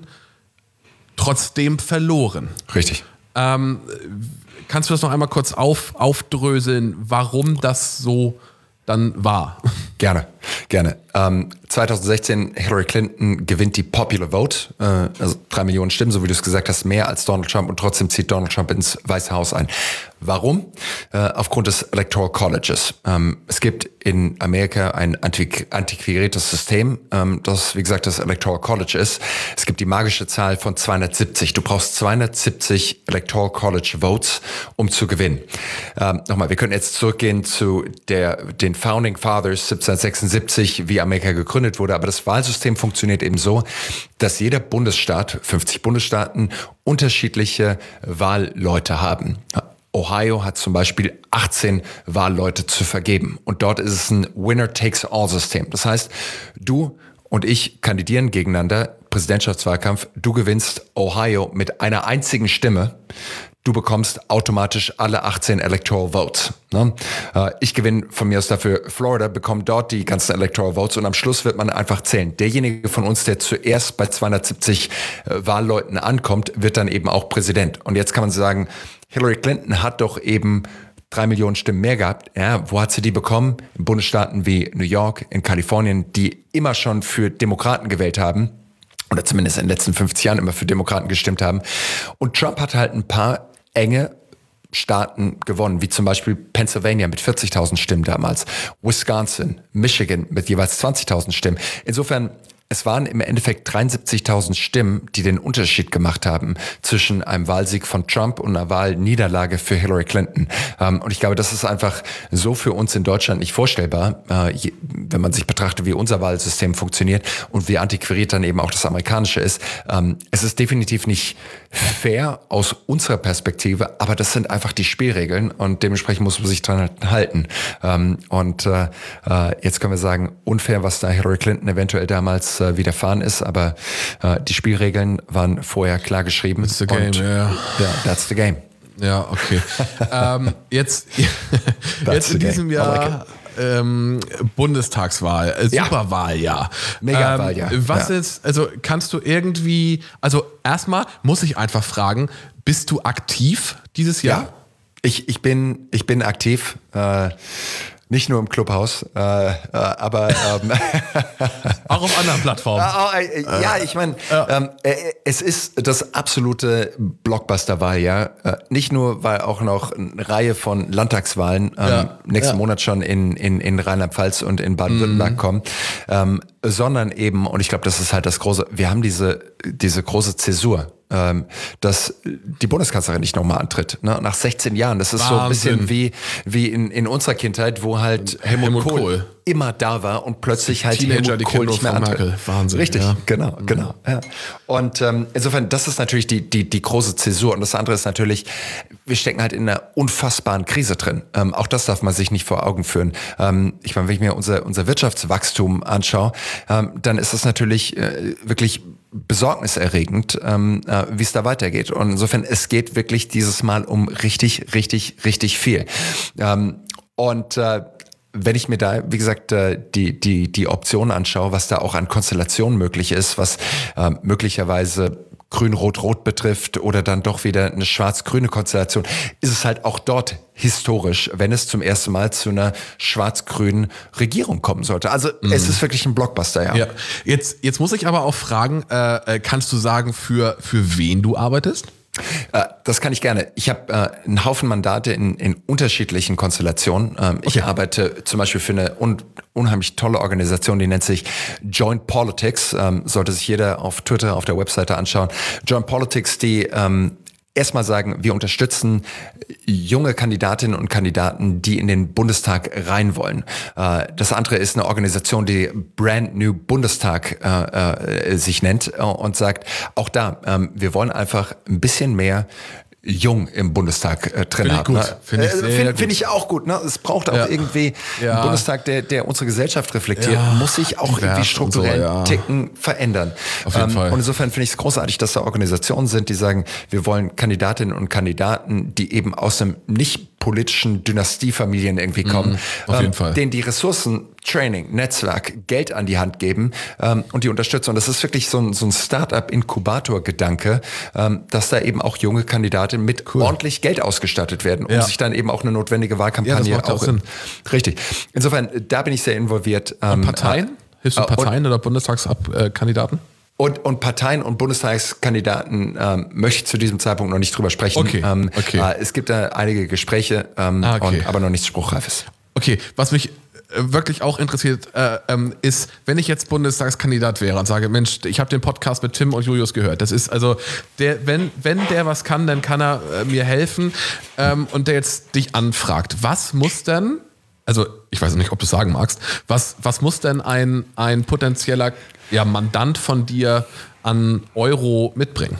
trotzdem verloren. Richtig. Ähm, Kannst du das noch einmal kurz auf, aufdröseln, warum das so dann war? Gerne, gerne. Ähm, zwanzig sechzehn, Hillary Clinton gewinnt die Popular Vote, äh, also drei Millionen Stimmen, so wie du es gesagt hast, mehr als Donald Trump und trotzdem zieht Donald Trump ins Weiße Haus ein. Warum? Äh, aufgrund des Electoral Colleges. Ähm, es gibt in Amerika ein antiqu- antiquiertes System, ähm, das, wie gesagt, das Electoral College ist. Es gibt die magische Zahl von zweihundertsiebzig. Du brauchst zweihundertsiebzig Electoral College Votes, um zu gewinnen. Ähm, nochmal, wir können jetzt zurückgehen zu der, den Founding Fathers siebzehnhundertsechsundsiebzig, wie Amerika gegründet wurde. Aber das Wahlsystem funktioniert eben so, dass jeder Bundesstaat, fünfzig Bundesstaaten, unterschiedliche Wahlleute haben. Ohio hat zum Beispiel achtzehn Wahlleute zu vergeben. Und dort ist es ein Winner-Takes-All-System. Das heißt, du und ich kandidieren gegeneinander, Präsidentschaftswahlkampf, du gewinnst Ohio mit einer einzigen Stimme. Du bekommst automatisch alle achtzehn Electoral Votes. Ne? Ich gewinne von mir aus dafür Florida, bekomme dort die ganzen Electoral Votes und am Schluss wird man einfach zählen. Derjenige von uns, der zuerst bei zweihundertsiebzig Wahlleuten ankommt, wird dann eben auch Präsident. Und jetzt kann man sagen, Hillary Clinton hat doch eben drei Millionen Stimmen mehr gehabt. Ja, wo hat sie die bekommen? In Bundesstaaten wie New York, in Kalifornien, die immer schon für Demokraten gewählt haben. Oder zumindest in den letzten fünfzig Jahren immer für Demokraten gestimmt haben. Und Trump hat halt ein paar enge Staaten gewonnen, wie zum Beispiel Pennsylvania mit vierzigtausend Stimmen damals, Wisconsin, Michigan mit jeweils zwanzigtausend Stimmen. Insofern, es waren im Endeffekt dreiundsiebzigtausend Stimmen, die den Unterschied gemacht haben zwischen einem Wahlsieg von Trump und einer Wahlniederlage für Hillary Clinton. Ähm, und ich glaube, das ist einfach so für uns in Deutschland nicht vorstellbar, äh, je, wenn man sich betrachtet, wie unser Wahlsystem funktioniert und wie antiquariert dann eben auch das amerikanische ist. Ähm, es ist definitiv nicht fair aus unserer Perspektive, aber das sind einfach die Spielregeln und dementsprechend muss man sich dran halten. Ähm, und äh, jetzt können wir sagen, unfair, was da Hillary Clinton eventuell damals äh, widerfahren ist, aber äh, die Spielregeln waren vorher klar geschrieben. That's the game, und, yeah. Ja, that's the game. Ja, okay. ähm, jetzt jetzt in diesem Jahr ähm, Bundestagswahl, äh, Superwahljahr. Mega-Wahljahr. Ähm, was ja. ist, also kannst du irgendwie, also erstmal muss ich einfach fragen, bist du aktiv dieses Jahr? Ja, ich, ich, bin, ich bin aktiv. Äh, Nicht nur im Clubhaus, äh, äh, aber ähm, auch auf anderen Plattformen. Äh, äh, ja, ich meine, ähm, äh, es ist das absolute Blockbuster-Wahljahr. Äh, nicht nur, weil auch noch eine Reihe von Landtagswahlen ähm, ja. nächsten ja. Monat schon in, in, in Rheinland-Pfalz und in Baden-Württemberg mhm. kommen, ähm, sondern eben, und ich glaube, das ist halt das große, wir haben diese, diese große Zäsur. Ähm, dass die Bundeskanzlerin nicht nochmal antritt. Ne? Nach sechzehn Jahren. Das ist Wahnsinn. So ein bisschen wie, wie in, in unserer Kindheit, wo halt Helmut, Helmut Kohl, Kohl immer da war und plötzlich halt Teenager, Helmut Kohl nicht mehr antritt. Merkel. Wahnsinn. Richtig, ja. genau, genau. Ja. Und ähm, insofern, das ist natürlich die, die, die große Zäsur. Und das andere ist natürlich, wir stecken halt in einer unfassbaren Krise drin. Ähm, auch das darf man sich nicht vor Augen führen. Ähm, ich meine, wenn ich mir unser, unser Wirtschaftswachstum anschaue, ähm, dann ist es natürlich äh, wirklich besorgniserregend, ähm, äh, wie es da weitergeht. Und insofern, es geht wirklich dieses Mal um richtig, richtig, richtig viel. Ähm, und äh, wenn ich mir da, wie gesagt, äh, die die die Optionen anschaue, was da auch an Konstellationen möglich ist, was äh, möglicherweise Grün-Rot-Rot betrifft oder dann doch wieder eine schwarz-grüne Konstellation, ist es halt auch dort historisch, wenn es zum ersten Mal zu einer schwarz-grünen Regierung kommen sollte. Also mhm. es ist wirklich ein Blockbuster, ja. ja. Jetzt, jetzt muss ich aber auch fragen, äh, kannst du sagen, für, für wen du arbeitest? Das kann ich gerne. Ich habe äh, einen Haufen Mandate in, in unterschiedlichen Konstellationen. Ähm, okay. Ich arbeite zum Beispiel für eine un, unheimlich tolle Organisation, die nennt sich Joint Politics. Ähm, sollte sich jeder auf Twitter, auf der Webseite anschauen. Joint Politics, die ähm, erstmal sagen, wir unterstützen junge Kandidatinnen und Kandidaten, die in den Bundestag rein wollen. Das andere ist eine Organisation, die Brand New Bundestag äh, äh, sich nennt und sagt, auch da, ähm, wir wollen einfach ein bisschen mehr jung im Bundestag äh, drin haben. Ne? Finde ich, äh, find, find ich auch gut. Ne? Es braucht auch ja. irgendwie ja. einen Bundestag, der, der unsere Gesellschaft reflektiert, ja. muss sich auch irgendwie strukturell so, ja. Ticken verändern. Auf jeden ähm, Fall. Und insofern finde ich es großartig, dass da Organisationen sind, die sagen, wir wollen Kandidatinnen und Kandidaten, die eben aus einem nicht politischen Dynastiefamilien irgendwie kommen, mhm, auf jeden ähm, Fall. denen die Ressourcen, Training, Netzwerk, Geld an die Hand geben ähm, und die unterstützen. Und das ist wirklich so ein, so ein Start-up-Inkubator-Gedanke, ähm, dass da eben auch junge Kandidaten mit cool. ordentlich Geld ausgestattet werden, um ja. sich dann eben auch eine notwendige Wahlkampagne ja, das macht auch auch Sinn. In, richtig. Insofern, da bin ich sehr involviert. Ähm, und Parteien? Hilfst du äh, Parteien oder Bundestagskandidaten? Und, und Parteien und Bundestagskandidaten ähm, möchte ich zu diesem Zeitpunkt noch nicht drüber sprechen. Okay, ähm, okay. Äh, es gibt da einige Gespräche, ähm, ah, okay. und, aber noch nichts Spruchreifes. Okay, was mich wirklich auch interessiert äh, ähm, ist, wenn ich jetzt Bundestagskandidat wäre und sage, Mensch, ich habe den Podcast mit Tim und Julius gehört. Das ist also, der, wenn, wenn der was kann, dann kann er äh, mir helfen ähm, und der jetzt dich anfragt. Was muss denn, also ich weiß nicht, ob du es sagen magst, was, was muss denn ein, ein potenzieller ja, Mandant von dir an Euro mitbringen?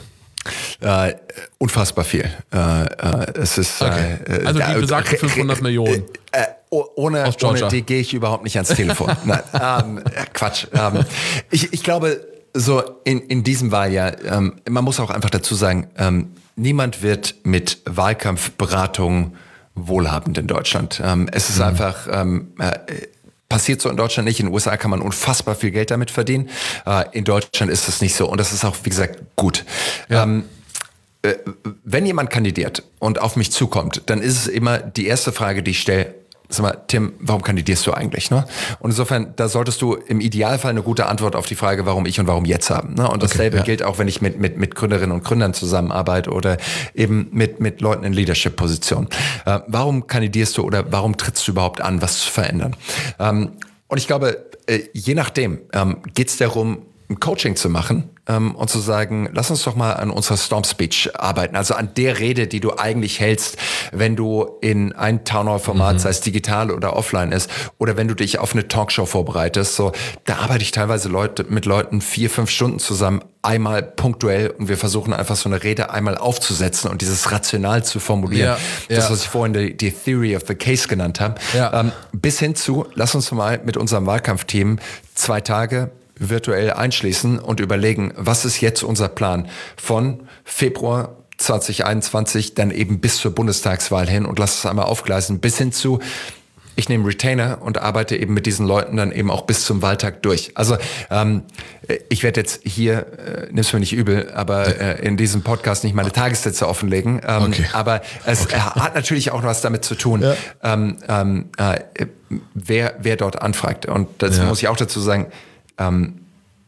Äh, unfassbar viel. Äh, äh, es ist, okay. äh, also die besagten fünfhundert Millionen. Äh, äh, ohne, ohne die gehe ich überhaupt nicht ans Telefon. Nein, ähm, Quatsch. Ähm, ich, ich glaube, so in, in diesem Wahljahr, ähm, man muss auch einfach dazu sagen, ähm, niemand wird mit Wahlkampfberatung wohlhabend in Deutschland. Ähm, es ist mhm. einfach... Ähm, äh, Passiert so in Deutschland nicht. In den U S A kann man unfassbar viel Geld damit verdienen. In Deutschland ist es nicht so. Und das ist auch, wie gesagt, gut. Ja. Ähm, äh, wenn jemand kandidiert und auf mich zukommt, dann ist es immer die erste Frage, die ich stelle. Sag mal, Tim, warum kandidierst du eigentlich? Ne? Und insofern, da solltest du im Idealfall eine gute Antwort auf die Frage, warum ich und warum jetzt haben. Ne? Und dasselbe okay, ja. gilt auch, wenn ich mit, mit, mit Gründerinnen und Gründern zusammenarbeite oder eben mit, mit Leuten in Leadership-Positionen. Äh, warum kandidierst du oder warum trittst du überhaupt an, was zu verändern? Ähm, und ich glaube, äh, je nachdem ähm, geht es darum, ein Coaching zu machen ähm, und zu sagen, lass uns doch mal an unserer Storm Speech arbeiten, also an der Rede, die du eigentlich hältst, wenn du in ein Townhall-Format, mhm. sei es digital oder offline ist, oder wenn du dich auf eine Talkshow vorbereitest. So, da arbeite ich teilweise Leute, mit Leuten vier, fünf Stunden zusammen, einmal punktuell, und wir versuchen einfach so eine Rede einmal aufzusetzen und dieses rational zu formulieren. Ja, das, ja. was ich vorhin die, die Theory of the Case genannt habe. Ja. Ähm, bis hin zu, lass uns mal mit unserem Wahlkampfteam zwei Tage virtuell einschließen und überlegen, was ist jetzt unser Plan von Februar zwanzig einundzwanzig dann eben bis zur Bundestagswahl hin, und lass es einmal aufgleisen, bis hin zu, ich nehme Retainer und arbeite eben mit diesen Leuten dann eben auch bis zum Wahltag durch. Also ähm, ich werde jetzt hier, äh, nimm's mir nicht übel, aber äh, in diesem Podcast nicht meine Tagessätze offenlegen. Ähm, okay. Aber es okay. hat natürlich auch was damit zu tun, ja. ähm, ähm, äh, wer, wer dort anfragt. Und das ja. muss ich auch dazu sagen, ähm,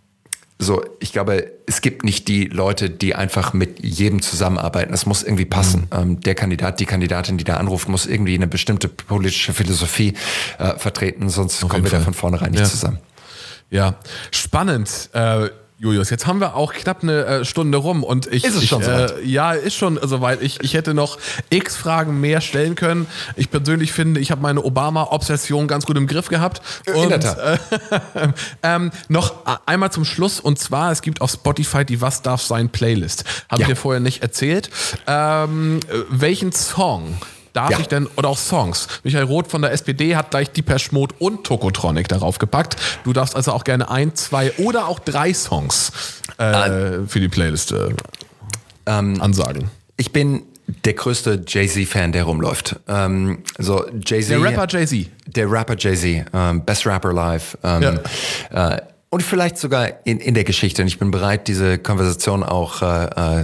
so, ich glaube, es gibt nicht die Leute, die einfach mit jedem zusammenarbeiten. Das muss irgendwie passen. Mhm. Ähm, der Kandidat, die Kandidatin, die da anruft, muss irgendwie eine bestimmte politische Philosophie äh, vertreten, sonst Auf kommen wir Fall. da von vornherein nicht ja. zusammen. Ja, spannend. Äh, Julius, jetzt haben wir auch knapp eine äh, Stunde rum und ich... Ist es schon ich, soweit? Äh, ja, ist schon soweit. Ich, ich hätte noch x Fragen mehr stellen können. Ich persönlich finde, ich habe meine Obama-Obsession ganz gut im Griff gehabt. In und, der Tat. Äh, ähm, noch einmal zum Schluss, und zwar, es gibt auf Spotify die Was darf sein Playlist. Habe ja. ich dir vorher nicht erzählt. Ähm, welchen Song... Darf ja. ich denn, oder auch Songs? Michael Roth von der S P D hat gleich Depeche Mode und Tokotronic darauf gepackt. Du darfst also auch gerne ein, zwei oder auch drei Songs äh, äh, für die Playlist äh, ähm, ansagen. Ich bin der größte Jay-Z-Fan, der rumläuft. Ähm, so Jay-Z, der Rapper Jay-Z. Der Rapper Jay-Z. Ähm, Best Rapper Live. Ähm, ja. äh, Und vielleicht sogar in, in der Geschichte. Und ich bin bereit, diese Konversation auch äh, äh,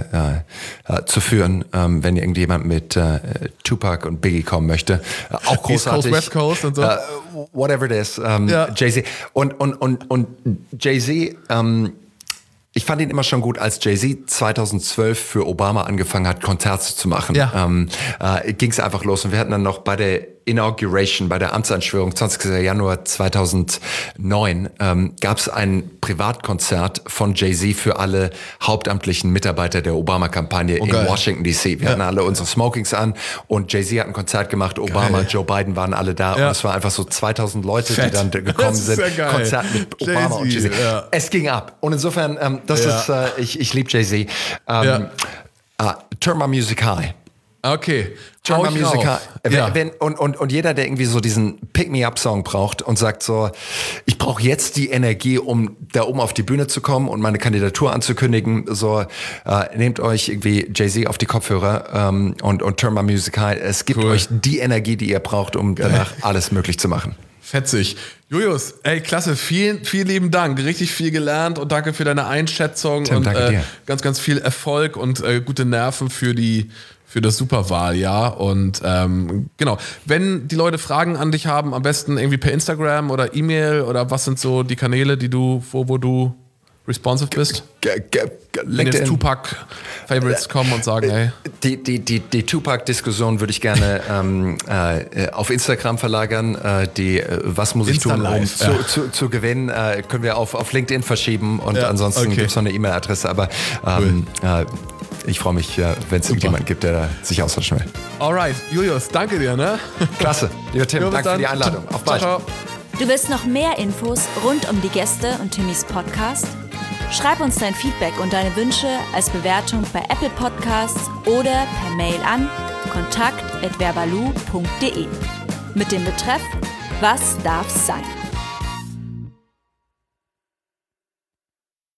äh, zu führen, ähm, wenn irgendjemand mit äh, Tupac und Biggie kommen möchte. Äh, auch großartig. East Coast, West Coast und so. Äh, whatever it is. Ähm, ja. Jay-Z. Und, und, und, und Jay-Z, ähm, ich fand ihn immer schon gut, als Jay-Z zweitausendzwölf für Obama angefangen hat, Konzerte zu machen. Ja. Ähm, äh, ging es einfach los. Und wir hatten dann noch bei der Inauguration, bei der Amtsanschwörung, zwanzigster Januar zweitausendneun, ähm, gab es ein Privatkonzert von Jay-Z für alle hauptamtlichen Mitarbeiter der Obama-Kampagne oh, in Washington D C. Wir ja. hatten alle unsere Smokings an und Jay-Z hat ein Konzert gemacht, Obama, geil. Joe Biden waren alle da ja. und es war einfach so zweitausend Leute, Fett. die dann gekommen sind. Ja Konzert mit Obama Jay-Z, und Jay-Z. Ja. Es ging ab. Und insofern, ähm, das ja. ist, äh, ich, ich liebe Jay-Z. Ähm, ja. uh, Turn My Music High. Okay. Turn My Music High. Ja. Wenn, und, und, und jeder, der irgendwie so diesen Pick-Me-Up-Song braucht und sagt so, ich brauche jetzt die Energie, um da oben auf die Bühne zu kommen und meine Kandidatur anzukündigen, so äh, nehmt euch irgendwie Jay-Z auf die Kopfhörer ähm, und, und Turn My Music High. Es gibt cool. euch die Energie, die ihr braucht, um Geil. danach alles möglich zu machen. Fetzig. Julius, ey, klasse, vielen, vielen lieben Dank. Richtig viel gelernt und danke für deine Einschätzung. Tim, und danke äh, dir. ganz, ganz viel Erfolg und äh, gute Nerven für die für das Superwahljahr. Und ähm, genau, wenn die Leute Fragen an dich haben, am besten irgendwie per Instagram oder E-Mail oder was sind so die Kanäle, die du, wo, wo du responsive bist? G- g- g- wenn jetzt Tupac-Favorites kommen und sagen, hey. Die, die, die, die Tupac-Diskussion würde ich gerne ähm, äh, auf Instagram verlagern. Äh, die äh, Was muss ich Insta tun, um live, zu, ja. zu, zu gewinnen, äh, können wir auf, auf LinkedIn verschieben und ja, ansonsten okay. gibt es noch eine E-Mail-Adresse. Aber ähm, cool. äh, ich freue mich, wenn es irgendjemanden gibt, der da sich austauschen will. Alright, Julius, danke dir. Ne? Klasse. Lieber Tim, jo, danke dann. für die Einladung. Auf bald. Ciao, ciao. Du willst noch mehr Infos rund um die Gäste und Timmys Podcast? Schreib uns dein Feedback und deine Wünsche als Bewertung bei Apple Podcasts oder per Mail an kontakt at verbalu punkt de mit dem Betreff Was darf's sein?